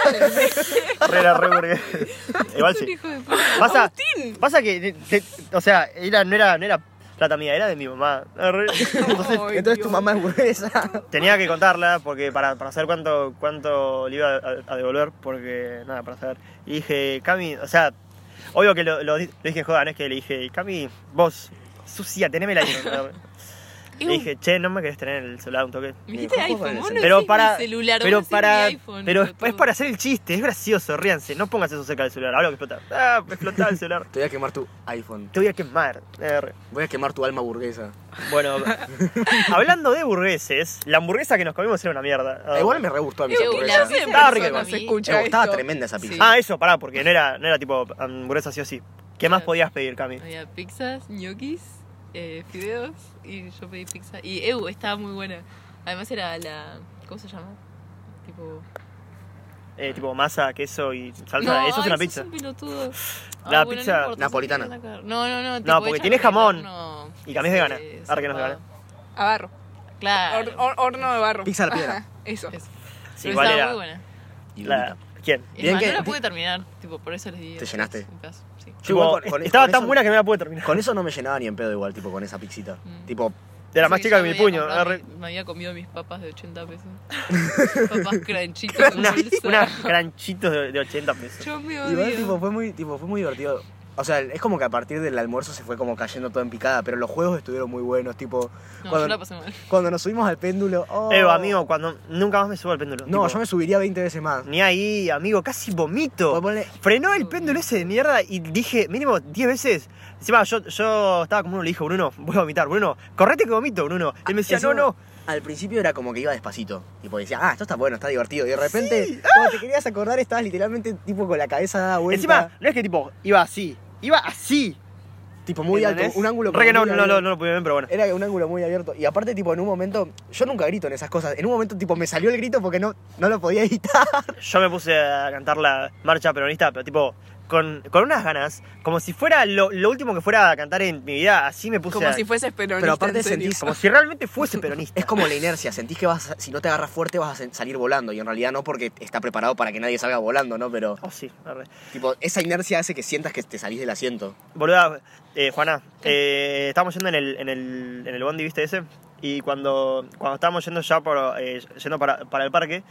Era re burgués. Igual Es un sí. hijo de puta. Pasa que, o sea, no era plata mía, era de mi mamá. Entonces, Ay, Entonces Dios. tu mamá es burguesa. tenía que contarla porque para saber cuánto le iba a devolver, porque nada, para saber. Y dije, Cami, o sea, obvio que lo dije joda, no es que le dije, Cami, vos, sucia, teneme el iPhone. Le dije, che, no me querés tener el celular un toque. Me dijiste ¿Cómo iPhone, con el vos no celular? Pero decís para, mi celular, pero vos decís para, mi iPhone, pero pelotudo. es para hacer el chiste, es gracioso, ríanse, no pongas eso cerca del celular, ahora que explota. Ah, explotaba el celular. Te voy a quemar tu iPhone. Te voy a quemar. Voy a quemar tu alma burguesa. Bueno, hablando de burgueses, la hamburguesa que nos comimos era una mierda. Igual me re gustó a mí esa Ew, hamburguesa. la Clase de Estaba rica personas igual. escucha Estaba esto. tremenda esa pizza. Sí. Ah, eso, pará, porque no era tipo hamburguesa sí o sí. ¿Qué más Claro. podías pedir, Cami? Había pizzas, ñoquis, fideos y yo pedí pizza. Y estaba muy buena. Además era la... ¿Cómo se llama? Tipo... Tipo masa, queso y salsa. Eso es una pizza. sos un pelotudo. La Bueno, pizza no importa, napolitana. sos un No, tipo, porque hecha tiene con el jamón. horno. Y Cami es vegana. Sí, Ahora que no es zarpado. vegana. A barro. Claro. Horno de barro. Pizza a la piedra. Ajá, eso. Eso. Sí, Pero igual estaba era. muy buena. Y La, ¿Quién? Es Bien más, que- no la pude terminar, tipo, por eso les di. ¿Te llenaste? Un caso, sí. Yo igual Tipo, estaba con tan eso- buena que no la pude terminar. Con eso no me llenaba ni en pedo igual, tipo con esa pixita. Mm. Tipo, Era más Sí, chica yo que mi me había puño. comprado Arre. me había comido mis papas de 80 pesos. Papas cranchitos en bolsa. Unas granchitos de 80 pesos. Yo me igual odio. fue muy divertido. O sea, es como que a partir del almuerzo se fue como cayendo todo en picada, pero los juegos estuvieron muy buenos, tipo... No, cuando, yo la pasé mal. cuando nos subimos al péndulo... oh. Amigo, cuando nunca más me subo al péndulo. No, tipo, yo me subiría 20 veces más. Ni ahí, amigo, casi vomito. Vos ponle- Frenó el péndulo ese de mierda y dije, mínimo 10 veces. Encima yo estaba como uno, le dije, Bruno, voy a vomitar. Bruno, correte que vomito, Bruno. Él me decía, Encima, no. Al principio era como que iba despacito. Tipo, decía, esto está bueno, está divertido. Y de repente, cuando te querías acordar, estabas literalmente tipo con la cabeza dada vuelta. Encima, no es que tipo, iba así. Iba así. tipo muy alto, ¿Entendés? un ángulo Re que no muy abierto. lo pude ver, pero bueno. Era un ángulo muy abierto. Y aparte, tipo, en un momento, yo nunca grito en esas cosas. En un momento, tipo, me salió el grito porque no lo podía evitar. Yo me puse a cantar la marcha peronista, pero tipo, con unas ganas, como si fuera lo último que fuera a cantar en mi vida, así me puse Como a... si fueses peronista. Pero aparte en serio. sentís- Como si realmente fuese peronista. Es como la inercia, sentís que si no te agarras fuerte vas a salir volando. Y en realidad no, porque está preparado para que nadie salga volando, ¿no? Pero, Oh, sí, arre. tipo, esa inercia hace que sientas que te salís del asiento. Boluda, Juana, estábamos yendo en el bondi, ¿viste ese? Y cuando estábamos yendo ya yendo para el parque,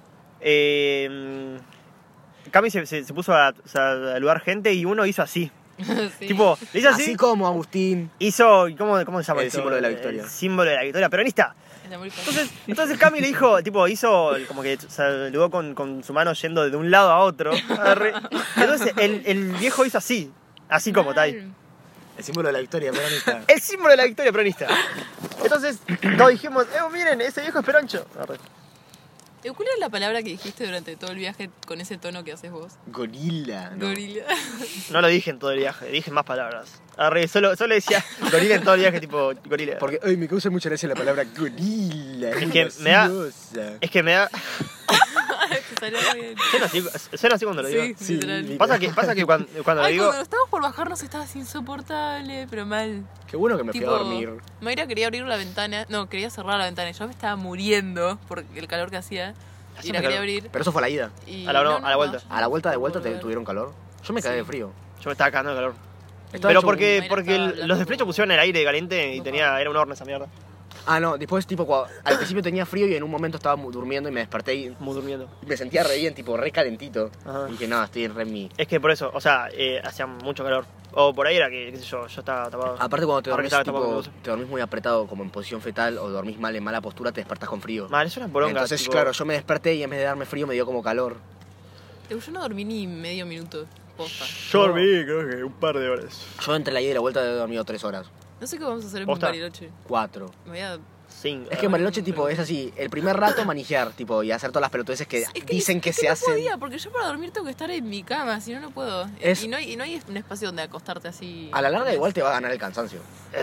Cami se puso a saludar gente y uno hizo así. Sí. Tipo, le hizo así, Así como Agustín. hizo, ¿cómo se llama El esto? símbolo de la victoria. El símbolo de la victoria, peronista. Está muy fácil. Entonces Cami le dijo, tipo, hizo como que saludó con su mano yendo de un lado a otro. Arre. Entonces el viejo hizo así como está ahí. El símbolo de la victoria peronista. El símbolo de la victoria peronista. Entonces, todos dijimos, miren, ese viejo es peroncho. Arre. ¿Cuál es la palabra que dijiste durante todo el viaje con ese tono que haces vos? Gorila. ¿no? Gorila. No lo dije en todo el viaje, dije más palabras. Arre, solo decía gorila en todo el viaje, tipo gorila. Porque ay, me causa mucha gracia la palabra gorila. Es que me da- graciosa. Es que me da... Te salió muy bien. Suena así cuando lo digo. Sí, literal. Pasa que cuando lo Ay, digo... cuando estábamos por bajarnos estabas insoportable, pero mal. Qué bueno que me fui Tipo, a dormir. Mayra quería abrir la ventana. No, quería cerrar la ventana. Yo me estaba muriendo por el calor que hacía. Hacía Y la calor. quería abrir. Pero eso fue a la ida. Y A la vuelta. A la vuelta de vuelta te tuvieron calor. Yo me cagué de frío. Yo me estaba cagando de calor. Estaba Pero hecho porque Mayra estaba los de hablando Flecho como- pusieron el aire caliente y No, era un horno esa mierda. Ah, no, después tipo al principio tenía frío y en un momento estaba durmiendo y me desperté y Muy durmiendo. me sentía re bien, tipo re calentito. Ajá. Y dije, no, estoy re en mi... Es que por eso, o sea, hacía mucho calor. O por ahí era que, qué sé yo estaba tapado. Aparte cuando te Ahora que dormís, estaba tapado tipo, con te dormís muy apretado como en posición fetal o dormís mal en mala postura, te despertás con frío. Mal, eso era poronga. Entonces, tipo, claro, yo me desperté y en vez de darme frío me dio como calor. Yo no dormí ni medio minuto. Posta. Yo dormí, creo que un par de horas. Yo entre la ida y la vuelta he dormido 3 horas. No sé qué vamos a hacer en ¿Posta? Bariloche. 4. Me voy a... 5. Es que en Bariloche, tipo, es así, el primer rato manijear, tipo, y hacer todas las pelotudeces que Es que dicen que es se no hacen. podía, porque yo para dormir tengo que estar en mi cama, si no, no puedo. Es- Y no hay un espacio donde acostarte así. A la larga igual te va a ganar el cansancio.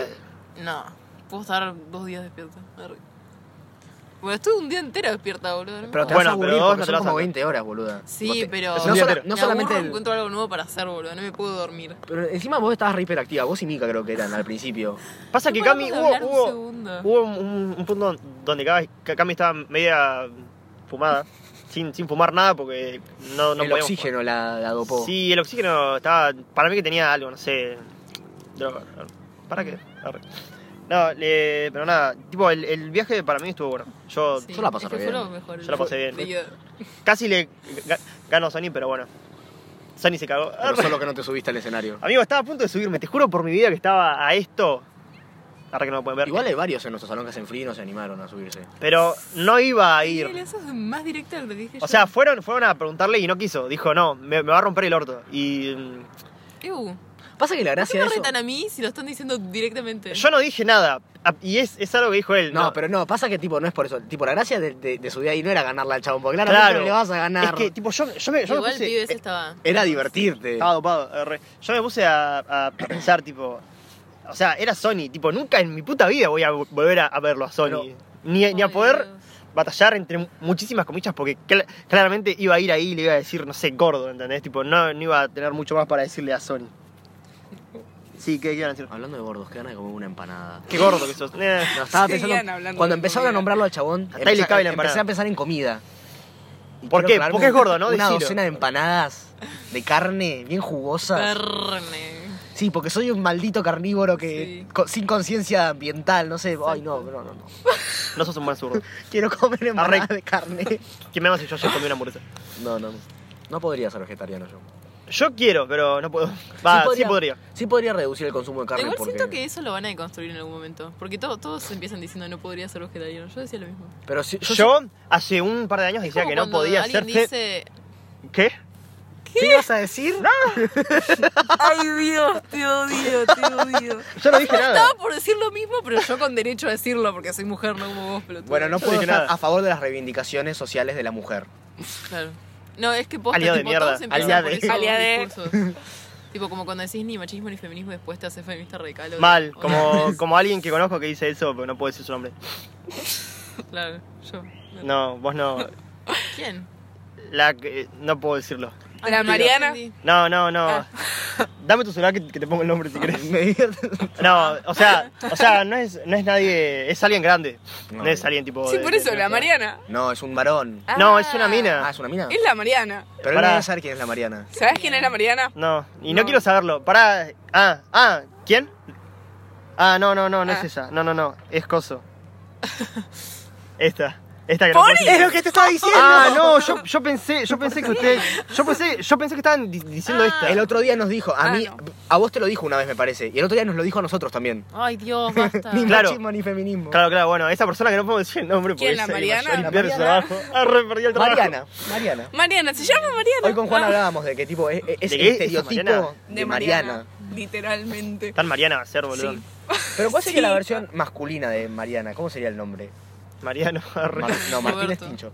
No, puedo estar 2 días despierta. Arre. Bueno, estuve un día entero despierta, boludo. no me Pero te jodas. vas a Bueno, pero aburrir vos porque no te son vas a como hacer. 20 horas, boluda. Sí, Vos te- pero... Es un No, día sola- entero. no me solamente aburro, el- encuentro algo nuevo para hacer, boludo. No me puedo dormir. Pero encima vos estabas re hiperactiva, vos y Mika creo que eran al principio. Pasa No que podemos Cami, hablar un hubo segundo. un punto donde Cami estaba media fumada. Sin fumar nada porque no el podíamos oxígeno la dopó. fumar. Sí, el oxígeno estaba... Para mí que tenía algo, no sé... Droga. ¿Para qué? Arre. No, pero nada, tipo, el viaje para mí estuvo bueno. Yo Sí, yo la pasé es que re fue bien. lo mejor. Yo la pasé bien. De ida. casi le gano a Sony, pero bueno. Sony se cagó. Pero solo que no te subiste al escenario. Amigo, estaba a punto de subirme, te juro por mi vida que estaba a esto. Ahora que no lo pueden ver. Igual hay varios en nuestro salón que hacen frío y no se animaron a subirse. Pero no iba a Miguel, ir. eso es más directo de lo que dije O yo. sea, fueron a preguntarle y no quiso. Dijo, no, me va a romper el orto. Y Pasa que la ¿Por qué gracia me de eso... retan a mí si lo están diciendo directamente? yo no dije nada. Y es algo que dijo él. No, pero no, pasa que tipo no es por eso. Tipo, la gracia de subir ahí no era ganarle al chabón, porque claramente claro, no le vas a ganar. Es que, tipo, yo me Igual el pibe puse... ese estaba... Era divertirte. Estaba dopado. Yo me puse a pensar, tipo... O sea, era Sony. Tipo, nunca en mi puta vida voy a volver a verlo a Sony. Pero- Ni a Ay, poder Dios. batallar entre muchísimas comillas porque claramente iba a ir ahí y le iba a decir, no sé, gordo, ¿entendés? Tipo, no iba a tener mucho más para decirle a Sony. Sí, ¿qué iban a decir? Hablando de gordos, qué ganas de comer una empanada. Qué gordo que sos. No, estaba Seguían pensando. hablando Cuando de empezaron a comida. nombrarlo al chabón, Hasta ahí le cabe la empecé empanada. a pensar en comida. Y ¿Por quiero qué? clavarme Porque es gordo, ¿no? Una Decilo. docena de empanadas de carne bien jugosas. Carne. Sí, porque soy un maldito carnívoro que Sí. sin conciencia ambiental, no sé. Ay, no. No sos un buen zurdo. Quiero comer empanadas de carne. ¿Qué me hagas si yo ayer comí una hamburguesa? No. No podría ser vegetariano yo. Yo quiero, pero no puedo. Va, sí podría. Sí podría reducir el consumo de carne Igual porque... siento que eso lo van a deconstruir en algún momento. Porque todos empiezan diciendo no podría ser vegetariano. Yo decía lo mismo. Pero si, Yo hace un par de años Es decía como que no cuando podía alguien ser... dice... ¿Qué? ¿Qué ibas a decir? Ay Dios, te odio, te odio. Yo no dije nada. Estaba por decir lo mismo, pero yo con derecho a decirlo porque soy mujer, no como vos, pelotudo. Bueno, no Yo puedo dije estar nada. a favor de las reivindicaciones sociales de la mujer. Claro. No, es que posta, Aliado de tipo, mierda, todos empiezan aliado por de- esos Aliado de- discursos. Tipo, como cuando decís ni machismo ni feminismo y después te haces feminista radical. o- Mal, o- como alguien que conozco que dice eso, pero no puedo decir su nombre. Claro, yo. No, vos no. ¿Quién? No puedo decirlo. ¿De la Mariana? entendí. No. Ah. Dame tu celular que te pongo el nombre si querés. Me divierte. No, o sea, no es nadie, es alguien grande. No. No es alguien tipo. Sí, de- por de- eso, de- la Mariana. No, es un varón. No, es una mina. Ah, es una mina. Es la Mariana. Pero él Pará. no debe saber quién es la Mariana. ¿Sabes quién es la Mariana? No, y no No. quiero saberlo. Pará. ¿Quién? No es Ah. esa. No, es Coso. Esta que no ¡Pony! puedo decir. ¡Es lo que te estaba diciendo! No, yo pensé que ustedes. Yo pensé que estaban diciendo esta. El otro día nos dijo, a mí, no. a vos te lo dijo una vez me parece, y el otro día nos lo dijo a nosotros también. Ay, Dios, basta. Ni Claro. machismo ni feminismo. Claro, bueno, esa persona que no puedo decir el nombre porque ¿Quién, la es el Mariana? mayor La impier de su Mariana. trabajo. Perdí el trabajo. Mariana. Mariana, se llama Mariana. Hoy con Juan hablábamos de que tipo es ¿De el qué? estereotipo ¿Esa de Mariana. Literalmente. Tan Mariana va a ser, boludo. Sí. Pero ¿cuál sería Sí. la versión masculina de Mariana? ¿Cómo sería el nombre? Mariano, arre. No, Martín es Roberto. Tincho.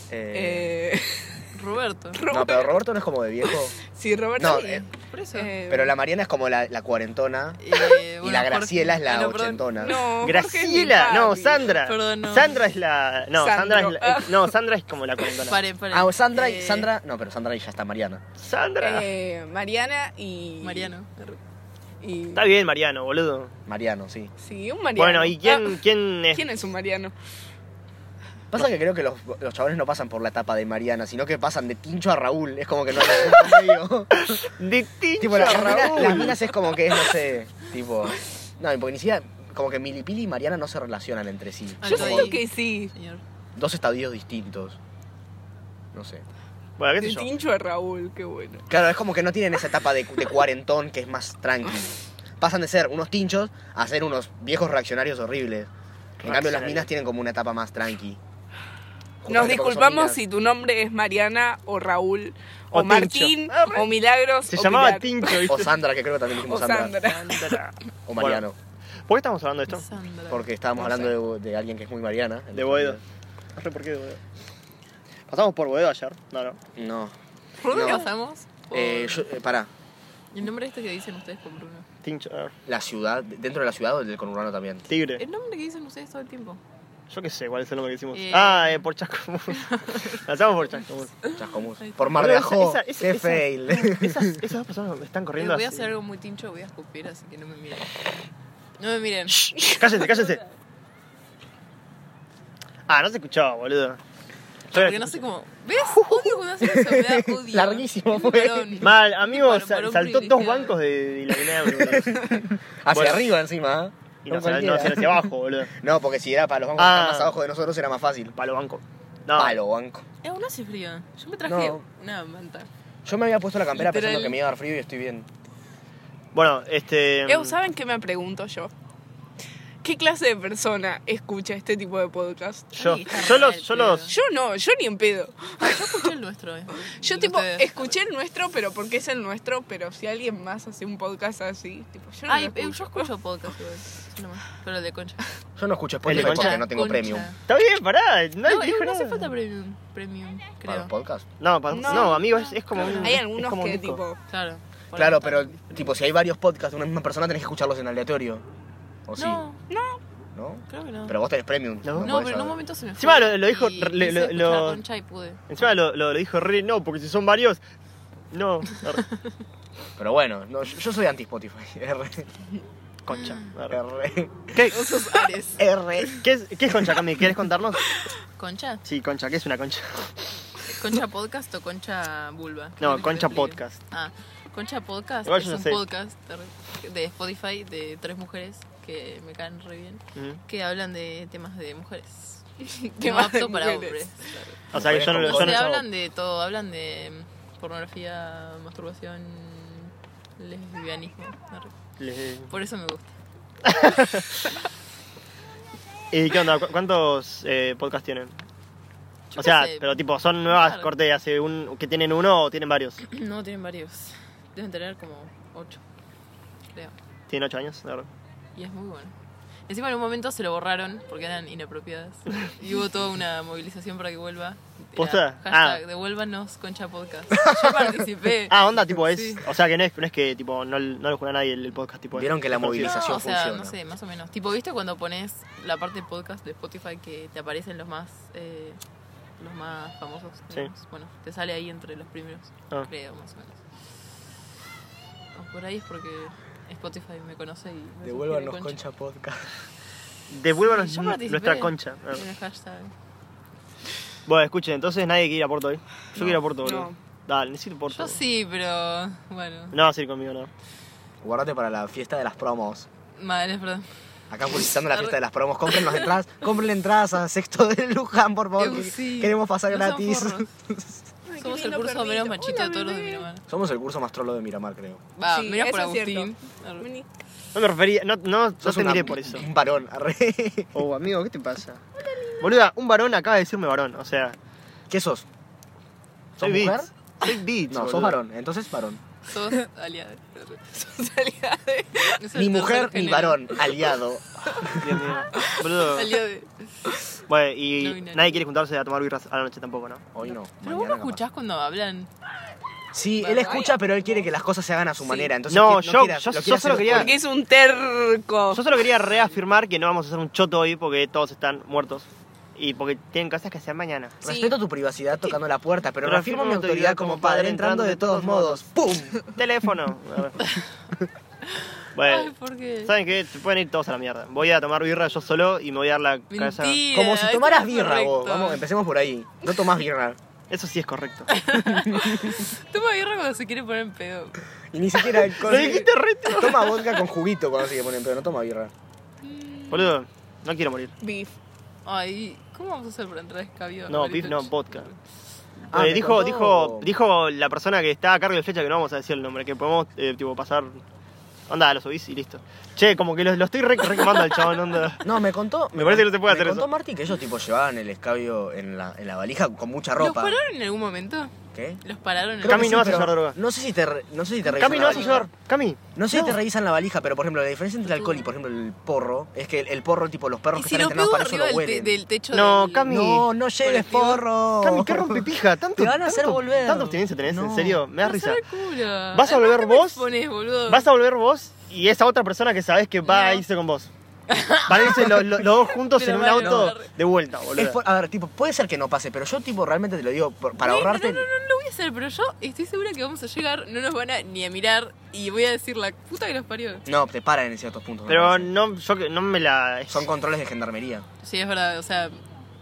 Roberto. No, pero Roberto no es como de viejo. Sí, Roberto. No, sí. Por eso. pero la Mariana es como la cuarentona y Bueno, la Jorge- Graciela es la Ah, no, perdón. ochentona. No, Jorge es mi Graciela, no, papi. Sandra. Perdón, no. Sandra es la. No, Sandra Sandro. es la. No, Sandra es como la cuarentona. Paren. Ah, Sandra y Eh, Sandra. No, pero Sandra y ya está Mariana. Sandra. Mariana y. Mariano. Y... Está bien, Mariano, boludo. Mariano, sí. Sí, un Mariano. Bueno, ¿y quién, Ah, quién es? ¿Quién es un Mariano? Pasa que creo que los chabones no pasan por la etapa de Mariana, sino que pasan de Tincho a Raúl. Es como que no hay un punto medio. De Tincho Tipo, las Raúl. minas es como que es, no sé, tipo... No, porque ni siquiera... como que Milipili y Mariana no se relacionan entre sí. Ah, Yo Como siento que sí. Señor. dos estadios distintos. No sé. Bueno, qué sé De yo. Tincho a Raúl, qué bueno. Claro, es como que no tienen esa etapa de cuarentón que es más tranqui. Pasan de ser unos tinchos a ser unos viejos reaccionarios horribles. En cambio, las Reaccionarios. minas tienen como una etapa más tranqui. Nos Justamente porque son disculpamos minas. si tu nombre es Mariana o Raúl o O Martín Tincho. o Milagros Se o llamaba Pilar, Tincho, ¿viste? O Sandra, que creo que también o dijimos Sandra. Sandra. O Mariano. ¿Por qué estamos hablando de esto? Sandra. Porque estábamos No hablando de alguien que es muy Mariana. De Boedo. No sé por qué de Boedo. Pasamos por Boedo ayer. No. No. ¿Por dónde No. pasamos? Pará. ¿Y el nombre este que dicen ustedes con Bruno? Tincho. La ciudad, dentro de la ciudad o del conurbano también. Tigre. ¿El nombre que dicen ustedes todo el tiempo? Yo qué sé cuál es el nombre que hicimos. Por Chascomús. Lanzamos por Chascomús. Chascomús. Ahí está. Por Mar de Boludo, Ajó. esa- Qué esa- fail. Esas dos personas me están corriendo Voy a así. hacer algo muy tincho, voy a escupir, así que no me miren. No me miren. Cállense. Ah, no se escuchó, boludo. Porque no sé cómo. ¿Ves? Odio cuando hacen eso, me da odio. Larguísimo Es fue. un varón. Mal, amigo, Para un saltó dos privilegiado. bancos de la línea, boludo. Hacia Bueno. arriba encima, ¿eh? Y No no, cualquiera. hacia abajo, boludo. No, porque si era para los bancos que Ah. están más abajo de nosotros era más fácil. Palo banco. No. Palo banco. No hace frío. Yo me traje No. una manta. Yo me había puesto la campera Literal. pensando que me iba a dar frío y estoy bien. Bueno, ¿Saben qué me pregunto yo? ¿Qué clase de persona escucha este tipo de podcast? Yo, Ay, está yo re los, al yo pedo. los. Yo no, yo ni en pedo. Yo escuché el nuestro. Yo El de tipo ustedes. escuché el nuestro, pero porque es el nuestro, pero si alguien más hace un podcast así, tipo, yo no Ay, lo yo escucho podcast igual. Eso nomás. Pero el de Concha. Yo no escucho El Spotify de Concha. porque no tengo Concha. premium. Está bien, pará. Nadie No, dijo no hace nada. falta premium. Premium, Para creo. los podcasts. No, No. no, amigo, es como un. Hay es algunos como un que disco. tipo, Claro. por Claro, ahí. pero tipo, si hay varios podcasts de una misma persona tenés que escucharlos en aleatorio. ¿O sí? No, ¿No? creo que no. Pero vos tenés premium. No. No, podés pero en saber. un momento se me fue. Encima lo dijo- y le- quise lo- escuchar lo- a Concha y pude. Encima lo dijo re, no, porque si son varios. No. Pero bueno, no, yo soy anti-Spotify. R. Concha. R. ¿Qué, Vos sos Ares. R. qué es Concha, Cami? ¿Quieres contarnos? ¿Concha? Sí, Concha, ¿qué es una concha? ¿Concha Podcast o Concha Vulva? No, ¿Querés que Concha te explique? Podcast. Ah, Concha Podcast Igual es yo no un sé. podcast de Spotify de 3 mujeres que me caen re bien, Ujú. que hablan de temas de mujeres. No Temas de apto para mujeres. hombres. O sea que yo no Mujeres yo O no sea, sabo. hablan de todo, hablan de pornografía, masturbación, lesbianismo. Le- Por eso me gusta. ¿Y qué onda? ¿Cuántos podcasts tienen? Yo O sea, qué sé. pero tipo, ¿son nuevas Claro. cortes hace que tienen uno o tienen varios? No, tienen varios. Deben tener como 8, creo. Tienen 8 años, la verdad. Y es muy bueno. Encima en un momento se lo borraron porque eran inapropiadas. Y hubo toda una movilización para que vuelva. Era ¿Posta? Hashtag, devuélvanos Concha Podcast. Yo participé. Ah, onda, tipo, es. Sí. O sea que no es que tipo no lo juega nadie el podcast, tipo. Vieron que la es conocido. movilización No, o sea, funciona. no sé, más o menos. Tipo, ¿viste cuando pones la parte de podcast de Spotify que te aparecen los más famosos? Sí. digamos? Bueno, te sale ahí entre los primeros, Ah. creo, más o menos. O por ahí es porque Spotify me conoce y me Devuélvanos sugiere Concha Podcast. Devuélvanos Sí, yo participé nuestra concha. Ah. En el hashtag. Bueno, escuchen, entonces nadie quiere ir a Porto hoy. Yo quiero ir a Porto, boludo. no. Dale, necesito Porto. Yo sí, pero bueno. No vas a ir conmigo, no. Guardate para la fiesta de las promos. Madre, perdón. Acá publicitando la fiesta de las promos. Compren las entradas. Compren entradas a Sexto de Luján, por favor. que Sí. Queremos pasar No sean gratis. forros. Ay, Somos qué el lindo curso perrito. menos machito Hola, de todos los de bebé. Miramar. Somos el curso más trolo de Miramar, creo. Va, Sí, mira por eso es Agustín. Vení. No me refería, no Sos te una- miré por eso. un varón. Arre. Oh, amigo, ¿qué te pasa? Boluda, un varón acaba de decirme varón, o sea, ¿Qué sos? soy mujer? Beats. Soy Beats. No, sos boludo. varón. Entonces varón. Sos aliado. Salía de- Es el Ni tercer mujer ni género. varón. Aliado. Dios mío. Boludo. Aliado de- Bueno, y No binario. nadie quiere juntarse a tomar birras a la noche tampoco, ¿no? Hoy no. Pero vos no mañana capaz. escuchás cuando hablan. Sí, él escucha, pero él quiere que las cosas se hagan a su Sí. manera. Entonces, No, quiere- yo quiere solo hacer quería- Porque es un terco. Yo solo quería reafirmar que no vamos a hacer un choto hoy porque todos están muertos. Y porque tienen cosas que hacer mañana. Respeto tu privacidad tocando la puerta, pero Pero reafirmo mi autoridad como padre entrando de todos modos. ¡Pum! Teléfono. A ver. Bueno, Ay, ¿por qué? ¿saben qué? Se pueden ir todos a la mierda. Voy a tomar birra yo solo y me voy a dar la cabeza. Mentira. Como si esto tomaras es birra vos. correcto. Vamos, empecemos por ahí. No tomás birra. Eso sí es correcto. Toma birra cuando se quiere poner en pedo. Y ni siquiera... Lo dijiste reto. Toma vodka con juguito cuando se quiere poner en pedo, no toma birra. Boludo, no quiero morir. Beef. Ay, ¿cómo vamos a hacer para entrar a escabio? No, beef no, vodka. Me Dijo la persona que está a cargo de Flecha, que no vamos a decir el nombre, que podemos tipo pasar. Onda, lo subís y listo. Che, como que lo estoy quemando al chabón, onda. No, me contó. Me parece que no se puede hacer Me contó eso. Marty que ellos tipo llevaban el escabio en la valija con mucha ¿Los ropa. pararon en algún momento? ¿Qué? ¿Los pararon en Creo Cami, que no vas a pero llevar droga. No sé si te revisan Cami, la no vas a valija. llevar. Cami. No sé si te revisan la valija, pero por ejemplo, la diferencia entre el alcohol y por ejemplo el porro es que el porro, tipo los perros ¿Y que si están lo entrenados pego para eso arriba lo del, huelen. del techo No, del... Cami. No, no lleves colectivo? porro. Cami, qué rompepija. ¿Tanto, Te van a hacer volver. ¿Tanta abstinencia tenés? ¿En No. serio? Me da risa. Culo. ¿Vas a Además, volver ¿qué me vos? expones, boludo? Vas a volver vos y esa otra persona que sabés que va a No. irse con vos. Van a irse los dos juntos Pero en un vale, auto no. de vuelta, boludo. A ver, tipo, puede ser que no pase, pero yo tipo realmente te lo digo para Bueno, ahorrarte. No lo voy a hacer, pero yo estoy segura que vamos a llegar, no nos van a ni a mirar y voy a decir la puta que los parió. No, te paran en ciertos puntos. me Pero parece. no, yo que no me la. Son controles de gendarmería. Sí, es verdad, o sea...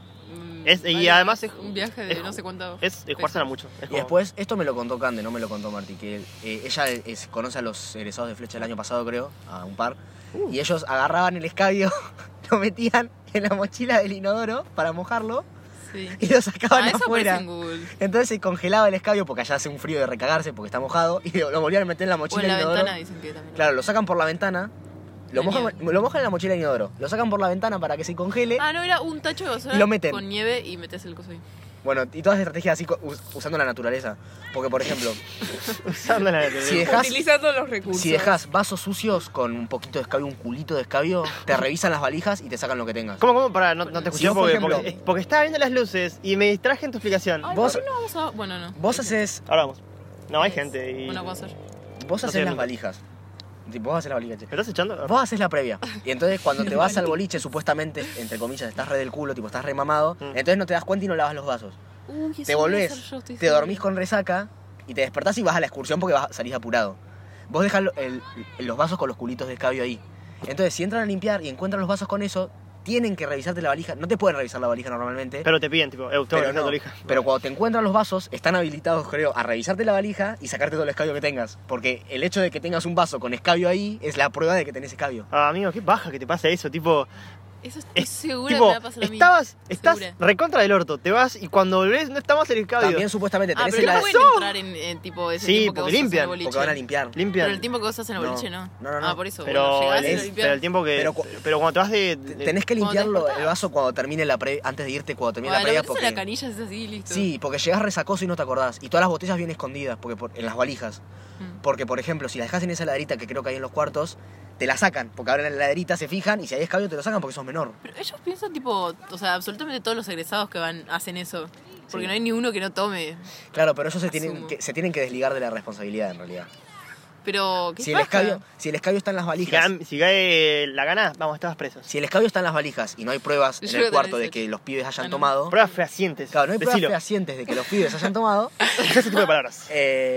Y vale, además es un viaje de es- no sé cuánto. Es jugársela mucho. Es Y como- después, esto me lo contó Cande, no me lo contó Marty, que ella conoce a los egresados de Flecha el año pasado, creo, a un par, y ellos agarraban el escabio, lo metían en la mochila del inodoro para mojarlo Sí. y lo sacaban Ah, eso afuera. aparece en Google. Entonces se congelaba el escabio porque allá hace un frío de recagarse porque está mojado y lo volvían a meter en la O mochila en la del inodoro. ventana dicen que también. Claro, lo sacan por la ventana, lo La mojan en la mochila del inodoro, lo sacan por la ventana para que se congele. Ah, no, era un tacho de basura Y lo meten. con nieve y metes el coso ahí. Bueno, y todas las estrategias así usando la naturaleza. Porque, por ejemplo, Usando la naturaleza. si dejas Utilizando los recursos. Si dejas vasos sucios con un poquito de escabio, un culito de escabio, te revisan las valijas y te sacan lo que tengas. ¿Cómo? Para, no te Si escuché vos, por porque, ejemplo- porque estaba viendo las luces y me distraje en tu explicación. Ay, Vos- ¿por qué no vamos a...? Bueno, no. Vos haces Ahora vamos. No, hay gente y. Bueno, puedo hacer. vos No haces sé, las nunca. valijas. Tipo, vos haces las valijas, che. ¿Me estás echando? Vos haces la previa. Y entonces cuando te vas al boliche, supuestamente, entre comillas, estás re del culo, tipo, estás re mamado, entonces no te das cuenta y no lavas los vasos. Uy, eso Te voy a volvés, hacer yo, estoy te segura. dormís con resaca y te despertás y vas a la excursión porque salís apurado. Vos dejás los vasos con los culitos de escabio ahí. Entonces, si entran a limpiar y encuentran los vasos con eso, tienen que revisarte la valija. No te pueden revisar la valija normalmente. Pero te piden, tipo, tengo que Pero, dejar no. tu lija. Pero cuando te encuentran los vasos, están habilitados, creo, a revisarte la valija y sacarte todo el escabio que tengas. Porque el hecho de que tengas un vaso con escabio ahí es la prueba de que tenés escabio. Ah, amigo, qué baja que te pase eso, tipo. Eso estoy segura Tipo, que me va a pasar a mí. estás Segura. recontra del orto, te vas y cuando volvés no está más el escabio. También supuestamente Ah, tenés pero el no la... pueden entrar en tipo ese Sí, tiempo que porque vos estás en limpian, el boliche. porque van a limpiar. Limpian. Pero el tiempo que vos estás en el No. boliche no. No. Ah, por eso. Pero, bueno, llegás y lo el, limpiás. pero el tiempo que. Pero Pero, cuando te vas de. Tenés que Cuando limpiarlo te el vaso cuando termine la previa, antes de irte, cuando termine Bueno, la previa. lo metes en la Porque... canilla, es así, listo. Sí, porque llegás resacoso y no te acordás. Y todas las botellas vienen escondidas porque en las valijas. Porque, por ejemplo, si la dejas en esa heladerita que creo que hay en los cuartos, te la sacan. Porque abren la heladerita, se fijan y si hay escabio te lo sacan porque sos menor. Pero ellos piensan tipo, o sea, absolutamente todos los egresados que van hacen eso. Porque Sí. no hay ni uno que no tome. Claro, pero ellos se Asumo. tienen que desligar de la responsabilidad en realidad. Pero, ¿qué Si paja? el escabio está en las valijas. Si cae la gana, vamos, estabas presos. Si el escabio está en las valijas y no hay pruebas en Yo el también cuarto sé. de que los pibes hayan Ah, no. tomado. Pruebas fehacientes. Claro, no hay pruebas Decilo. fehacientes de que los pibes hayan tomado. Ese tipo de palabras.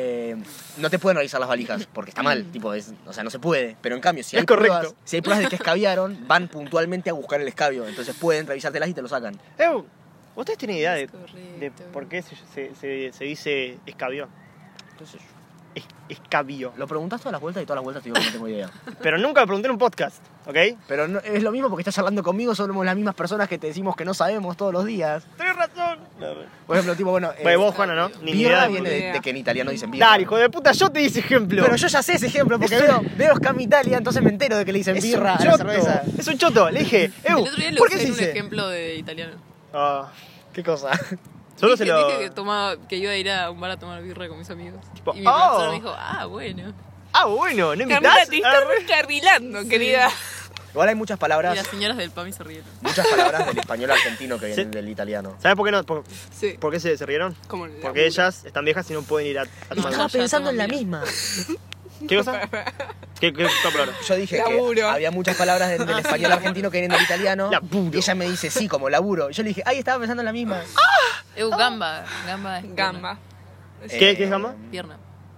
No te pueden revisar las valijas porque está mal, tipo, o sea, no se puede. Pero en cambio, si Es hay, correcto. pruebas de que escabiaron, van puntualmente a buscar el escabio. Entonces pueden revisártelas y te lo sacan. ¿Ustedes tienen idea de Es correcto. por qué se dice escabio? Entonces, Escabio. lo preguntas todas las vueltas y todas las vueltas te digo que no tengo idea. Pero nunca lo pregunté en un podcast, ¿ok? Pero es lo mismo porque estás hablando conmigo, somos las mismas personas que te decimos que no sabemos todos los días. Tenés razón. Por ejemplo, tipo, bueno, Bueno, vos, Juana, ¿no? Ni birra idea. viene ni de, idea. de que en italiano dicen birra. Dale, hijo de puta, yo te hice ejemplo. Pero yo ya sé ese ejemplo porque veo Scam Italia, entonces me entero de que le dicen es birra un a la choto. cerveza. Es un choto. Le dije, El otro día lo ¿por qué usé se en un dice? ejemplo de italiano. Ah, ¿Qué cosa? solo dije, se lo. dije que iba a ir a un bar a tomar birra con mis amigos. Tipo, y mi profesor oh. me dijo, ah, bueno. Ah, bueno, ¿no Camila, invitás? te estás descarrilando, querida. Igual hay muchas Y palabras, las señoras del PAMI se rieron. muchas palabras del español argentino que vienen Sí. del italiano. ¿Sabes por qué no? Sí. ¿Por qué se rieron? Como el Porque laburo. ellas están viejas y no pueden ir a tomar. No, Estaba ya pensando en la toman misma. ¿Qué cosa? ¿Qué palabra? Yo dije Laburo. que había muchas palabras del español argentino que vienen del italiano. Laburo. Y ella me dice, sí, como laburo. Y yo le dije, ay, estaba pensando en la misma. Gamba. Gamba es pierna. Gamba. ¿Qué es gamba? Pierna.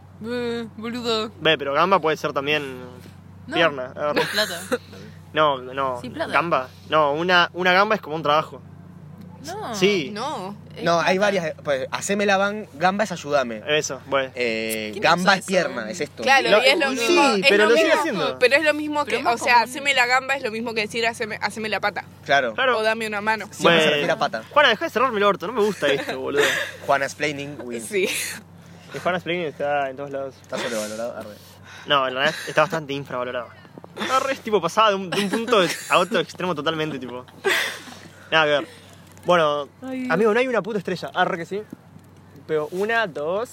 Boludo. Ve, pero gamba puede ser también No. pierna. A ver. Plata. No. Sí, plata. Gamba. No, una gamba es como un trabajo. No. Sí. No. No, hay varias. Pues, haceme la gamba es ayúdame. Eso, bueno. Gamba es hizo pierna, eso? es esto. Claro, Lo- y es lo sí, mismo. es pero lo sigue mismo, haciendo. Pero es lo mismo Pero que, es más o sea, común. haceme la gamba es lo mismo que decir haceme la pata. Claro. Claro. O dame una mano. Siempre se refiere a pata. Juana, dejá de cerrarme el orto, no me gusta esto, boludo. Juana explaining wins. Sí. Y Juana Splaining está en todos lados. Está sobrevalorado. Arre. No, en realidad está bastante infravalorado. Arre, es tipo pasada de un punto a otro extremo totalmente, tipo. Nada que ver. Bueno, Ay. amigo, no hay una puta estrella. Arre que sí. Pero 1, 2,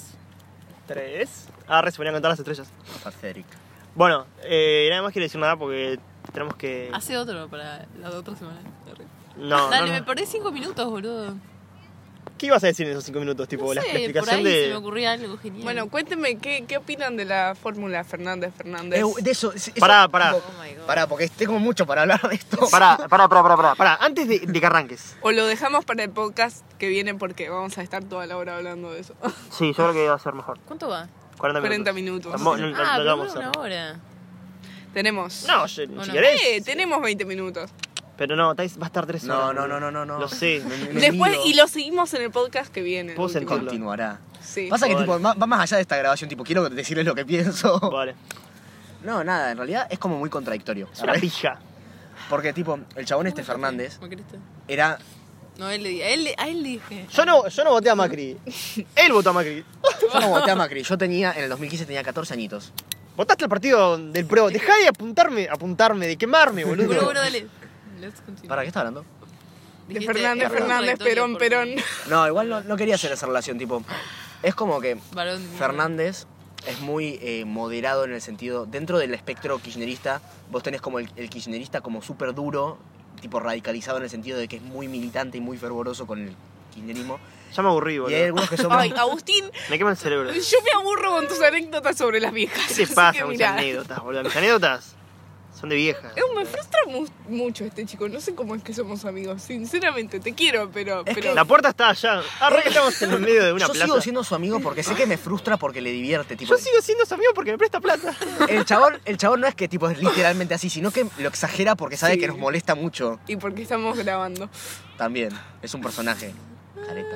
3. Arre, se ponían a contar las estrellas. Pathetic. Bueno, nada más quiero decir nada porque tenemos que. Hace otro para la otra semana. No, Dale, no, me no. perdí 5 minutos, boludo. ¿Qué ibas a decir en esos 5 minutos? Tipo, No la sé, por explicación ahí de. se me ocurría algo genial. Bueno, cuéntenme, ¿qué opinan de la fórmula Fernández? De eso. Pará. Oh my God. Pará, porque tengo mucho para hablar de esto. Pará. Antes de que arranques. O lo dejamos para el podcast que viene porque vamos a estar toda la hora hablando de eso. Sí, yo creo que va a ser mejor. ¿Cuánto va? 40 40 minutos. Tampoco- no, Ah, no pero vamos a una hacer. hora. Tenemos. No, ¿O no? si querés. Tenemos 20 minutos. Pero no, va a estar 3 horas. No. boludo. Lo sé. Después, y lo seguimos en el podcast que viene. Puedo el último. sentirlo. Continuará. Sí. Pasa que Vale. tipo, va más allá de esta grabación, tipo, quiero decirles lo que pienso. Vale. No, nada, en realidad es como muy contradictorio. Es una pija. Porque tipo, el chabón este Fernández ¿Me queriste? era. No, él le di- a él le dije. Yo no voté a Macri. Él votó a Macri. Yo no voté a Macri, yo tenía, en el 2015 tenía 14 añitos. Votaste al partido del PRO. Dejá de apuntarme, de quemarme, boludo. Bueno, dale. Let's continue. ¿Para qué está hablando? De Dijiste Fernández, error Fernández, Perón, contradictorio Perón. porque- No, igual no quería hacer esa relación, tipo. Es como que Varón. Fernández es muy moderado en el sentido. Dentro del espectro kirchnerista, vos tenés como el kirchnerista como súper duro, tipo radicalizado en el sentido de que es muy militante y muy fervoroso con el kirchnerismo. Ya me aburrí, Y hay boludo. algunos que son. Ay, Agustín, Me quema el cerebro. yo me aburro con tus anécdotas sobre las viejas. ¿Qué te así pasa que con mis mirá. anécdotas, boludo? Mis anécdotas son de viejas. Me frustra mucho este chico. No sé cómo es que somos amigos. Sinceramente, te quiero, pero. Es que pero La puerta está allá. Arre que estamos en el medio de una Yo plaza. sigo siendo su amigo porque sé que me frustra porque le divierte, tipo. Yo sigo siendo su amigo porque me presta plata. El chabón no es que tipo es literalmente así, sino que lo exagera porque sabe Sí. que nos molesta mucho. Y porque estamos grabando. También. Es un personaje. Careta.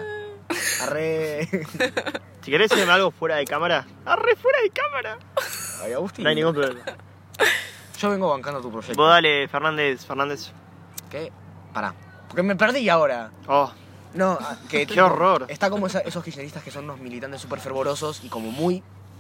Arre. Si querés decirme algo fuera de cámara. Arre, fuera de cámara. Ay, Agustín. No hay ningún problema. Yo vengo bancando tu proyecto. Vos dale, Fernández. ¿Qué? Pará. Porque me perdí ahora. Oh, No, que Qué horror. Está como esos kirchneristas que son unos militantes súper fervorosos y como muy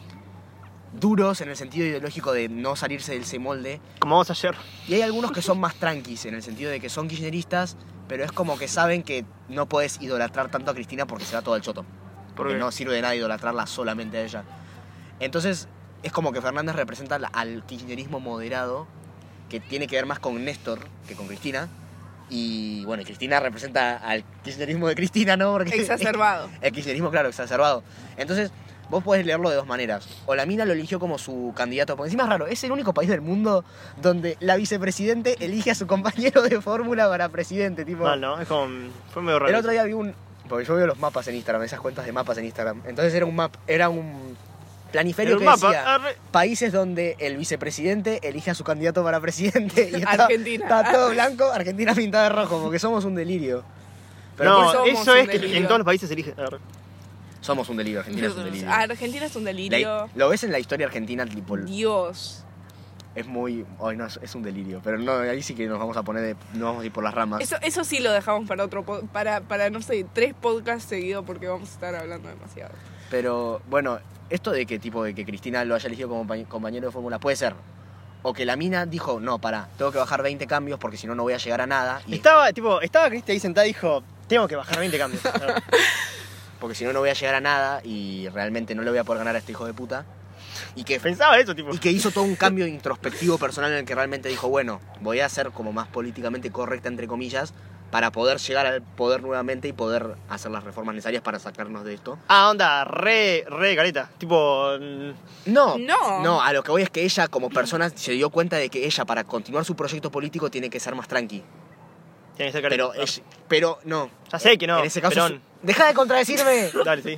duros en el sentido ideológico de no salirse del ese molde. como vos ayer. Y hay algunos que son más tranquis en el sentido de que son kirchneristas, pero es como que saben que no puedes idolatrar tanto a Cristina porque se va todo el choto. ¿Por Porque qué? no sirve de nada idolatrarla solamente a ella. Entonces, es como que Fernández representa al kirchnerismo moderado, que tiene que ver más con Néstor que con Cristina. Y bueno, Cristina representa al kirchnerismo de Cristina, ¿no? Porque Exacerbado. el kirchnerismo, claro, exacerbado. Entonces, vos podés leerlo de dos maneras. O la mina lo eligió como su candidato. Porque encima es raro, es el único país del mundo donde la vicepresidente elige a su compañero de fórmula para presidente. Tipo, Mal, ¿no? Es como. Fue medio raro. el otro día vi porque yo veo los mapas en Instagram, esas cuentas de mapas en Instagram. Entonces era un planiferio Era un que mapa, decía arre. países donde el vicepresidente elige a su candidato para presidente. Y está, Argentina. está todo blanco, Argentina pintada de rojo, porque somos un delirio. Pero No, somos eso un es que delirio. en todos los países se elige. Arre. somos un delirio, Argentina es un delirio. Argentina es un delirio. Lo ves en la historia argentina, tipo, Dios. es muy... Ay, no, es un delirio. Pero no, ahí sí que nos vamos a poner nos vamos a ir por las ramas. Eso sí lo dejamos para otro para no sé, 3 podcasts seguidos porque vamos a estar hablando demasiado. Pero, bueno, esto de que Cristina lo haya elegido como compañero de fórmula puede ser. O que la mina dijo, no, pará, tengo que bajar 20 cambios porque si no, no voy a llegar a nada. Y Estaba Cristi ahí sentada y dijo: tengo que bajar 20 cambios. Arre. porque si no, no voy a llegar a nada y realmente no le voy a poder ganar a este hijo de puta. Y que Pensaba eso, tipo. Y que hizo todo un cambio introspectivo personal en el que realmente dijo, bueno, voy a ser como más políticamente correcta, entre comillas, para poder llegar al poder nuevamente y poder hacer las reformas necesarias para sacarnos de esto. Ah, onda, re careta. Tipo. No, No. a lo que voy es que ella como persona se dio cuenta de que ella para continuar su proyecto político tiene que ser más tranqui. Tiene que ser careta. Pero no. Ya sé que no. En ese caso, Perón. ¡deja de contradecirme! Dale, sí.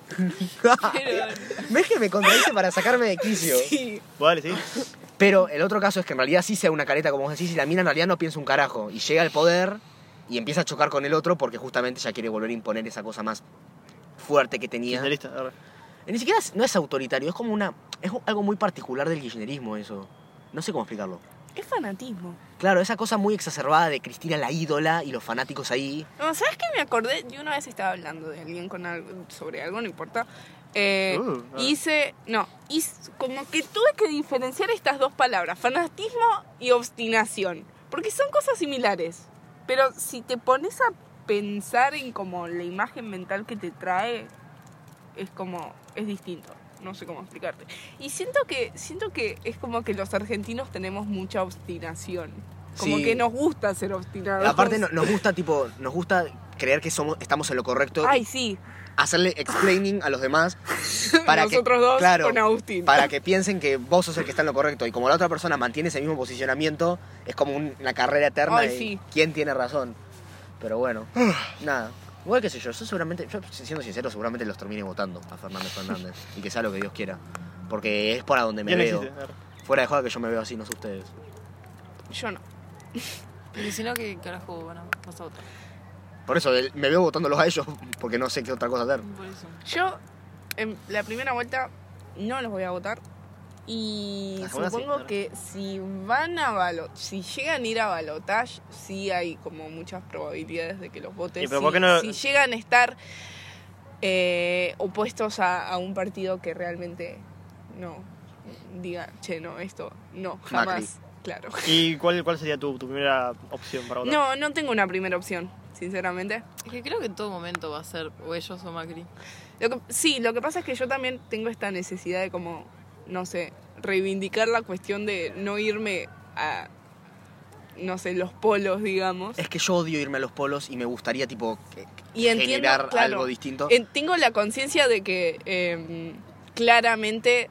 ¿Ves que me contradice para sacarme de quicio? Sí. Vos dale, sí. Pero el otro caso es que en realidad sí sea una careta, como vos decís, y la mina en realidad no piensa un carajo. Y llega al poder y empieza a chocar con el otro porque justamente ya quiere volver a imponer esa cosa más fuerte que tenía. Kirchnerista, arre. Ni siquiera no es autoritario, es como es algo muy particular del kirchnerismo eso. No sé cómo explicarlo. Es fanatismo. Claro, esa cosa muy exacerbada de Cristina la ídola y los fanáticos ahí. No, ¿sabes qué? Me acordé, yo una vez estaba hablando de alguien con algo, sobre algo, no importa. Como que tuve que diferenciar estas dos palabras, fanatismo y obstinación, porque son cosas similares. Pero si te pones a pensar en como la imagen mental que te trae, es distinto. No sé cómo explicarte. Y siento que es como que los argentinos tenemos mucha obstinación. Como Sí. que nos gusta ser obstinados. Aparte nos gusta creer que estamos en lo correcto. Ay, sí. Hacerle explaining a los demás Nosotros dos claro, con Agustín. para que piensen que vos sos el que está en lo correcto y como la otra persona mantiene ese mismo posicionamiento es como una carrera eterna Ay, de sí. quién tiene razón. Pero bueno, nada. Igual qué sé yo siendo sincero, seguramente los termine votando a Fernández y que sea lo que Dios quiera. Porque es para donde me ¿Quién veo. existe? Arre. Fuera de joda que yo me veo así, no sé ustedes. Yo no. Y si no, ¿qué carajo van a pasar otra? Por eso me veo votándolos a ellos porque no sé qué otra cosa hacer. Por eso. Yo, en la primera vuelta, no los voy a votar. Y La segunda sí, supongo claro. que si llegan a ir a balotage, sí hay como muchas probabilidades de que los voten. ¿Y pero por qué no- Si llegan a estar opuestos a un partido que realmente no diga, che, no, esto, no, jamás. Macri. Claro. ¿Y cuál sería tu primera opción para votar? No tengo una primera opción, sinceramente. Es que creo que en todo momento va a ser o ellos o Macri. Lo que pasa es que yo también tengo esta necesidad de como, no sé, reivindicar la cuestión de no irme a, no sé, los polos, digamos. Es que yo odio irme a los polos y me gustaría tipo Y entiendo, generar claro, algo distinto. Tengo la conciencia de que claramente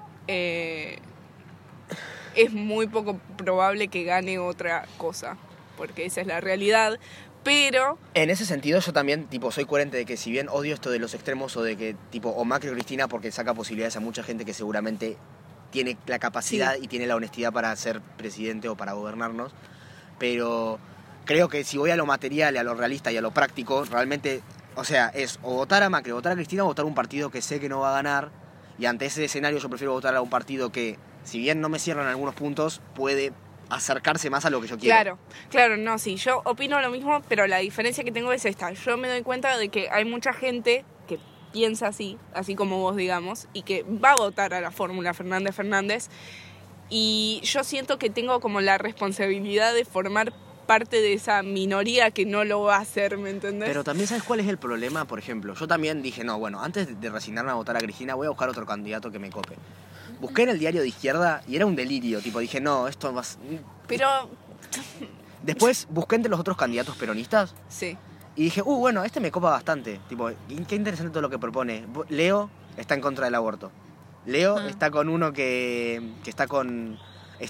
es muy poco probable que gane otra cosa, porque esa es la realidad, pero En ese sentido yo también tipo soy coherente de que si bien odio esto de los extremos o de que tipo o Macri o Cristina porque saca posibilidades a mucha gente que seguramente tiene la capacidad y tiene la honestidad para ser presidente o para gobernarnos, pero creo que si voy a lo material, a lo realista y a lo práctico, realmente, o sea, es o votar a Macri, o votar a Cristina o votar a un partido que sé que no va a ganar, y ante ese escenario yo prefiero votar a un partido que, si bien no me cierran algunos puntos, puede acercarse más a lo que yo quiero. claro, no, sí, yo opino lo mismo, pero la diferencia que tengo es esta. Yo me doy cuenta de que hay mucha gente que piensa así como vos, digamos, y que va a votar a la fórmula Fernández, y yo siento que tengo como la responsabilidad de formar parte de esa minoría que no lo va a hacer, ¿me entendés? Pero también, ¿sabes cuál es el problema? Por ejemplo, yo también dije, no, bueno, antes de resignarme a votar a Cristina, voy a buscar otro candidato que me cope. Busqué en el diario de izquierda y era un delirio, tipo, dije, no, esto va a... Pero, Después busqué entre los otros candidatos peronistas sí, y dije, este me copa bastante, tipo, qué interesante todo lo que propone. Leo está en contra del aborto. Leo está con uno que está con... es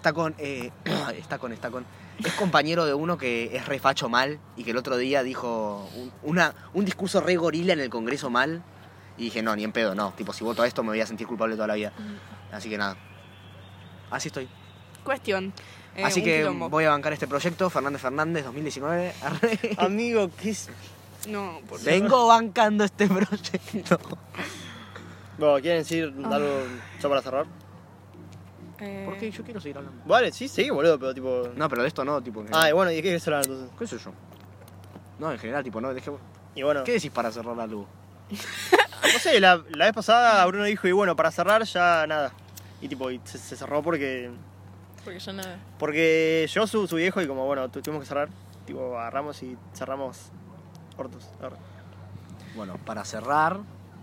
compañero de uno que es re facho mal y que el otro día dijo un discurso re gorila en el Congreso mal y dije, no, ni en pedo, no. Tipo, si voto a esto me voy a sentir culpable toda la vida. Así que nada. Así estoy. cuestión. Así un que quilombo. voy a bancar este proyecto, Fernández 2019. Arre. Amigo, ¿qué es? No, por Vengo bancando este proyecto. Bueno, ¿quieren decir algo ya para cerrar? Porque yo quiero seguir hablando. Vale, sí, sí, boludo, pero tipo... No, pero de esto no, tipo. en Ah, y general. bueno, ¿y de qué quieres hablar entonces? ¿Qué sé yo? No, en general, tipo, no, Y bueno, ¿qué decís para cerrar la luz? no sé, la vez pasada Bruno dijo, y bueno, para cerrar ya nada. Y tipo, y se cerró porque llegó su viejo y como, bueno, tuvimos que cerrar. Tipo, agarramos y cerramos cortos. Arre. Bueno, para cerrar,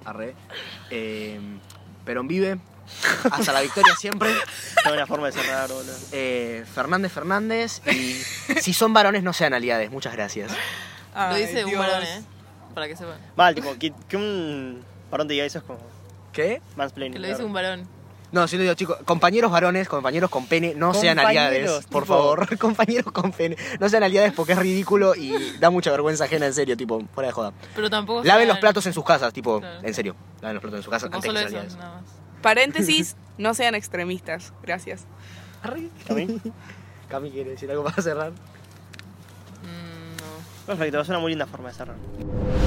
Perón vive, hasta la victoria siempre. No hay una forma de cerrar, boludo. Fernández, y si son varones no sean aliades, muchas gracias. Lo dice Ay, un Dios. varón, para que sepan. Mal, tipo, que un varón te diga eso es como ¿Qué? mansplaining. Que lo dice arre. un varón. No, sí lo digo, chicos, compañeros varones, compañeros con pene, no sean Compañeros, aliades, por tipo- favor. Compañeros con pene, no sean aliades porque es ridículo y da mucha vergüenza ajena, en serio, tipo, fuera de joda. Pero tampoco Laven sean- los platos en sus casas, tipo, Claro. en serio, laven los platos en sus casas No antes solo que sean eso, aliades. nada más. Paréntesis, no sean extremistas. Gracias. Arre. ¿A mí? Cami quiere decir algo para cerrar. No. Perfecto, es una muy linda forma de cerrar.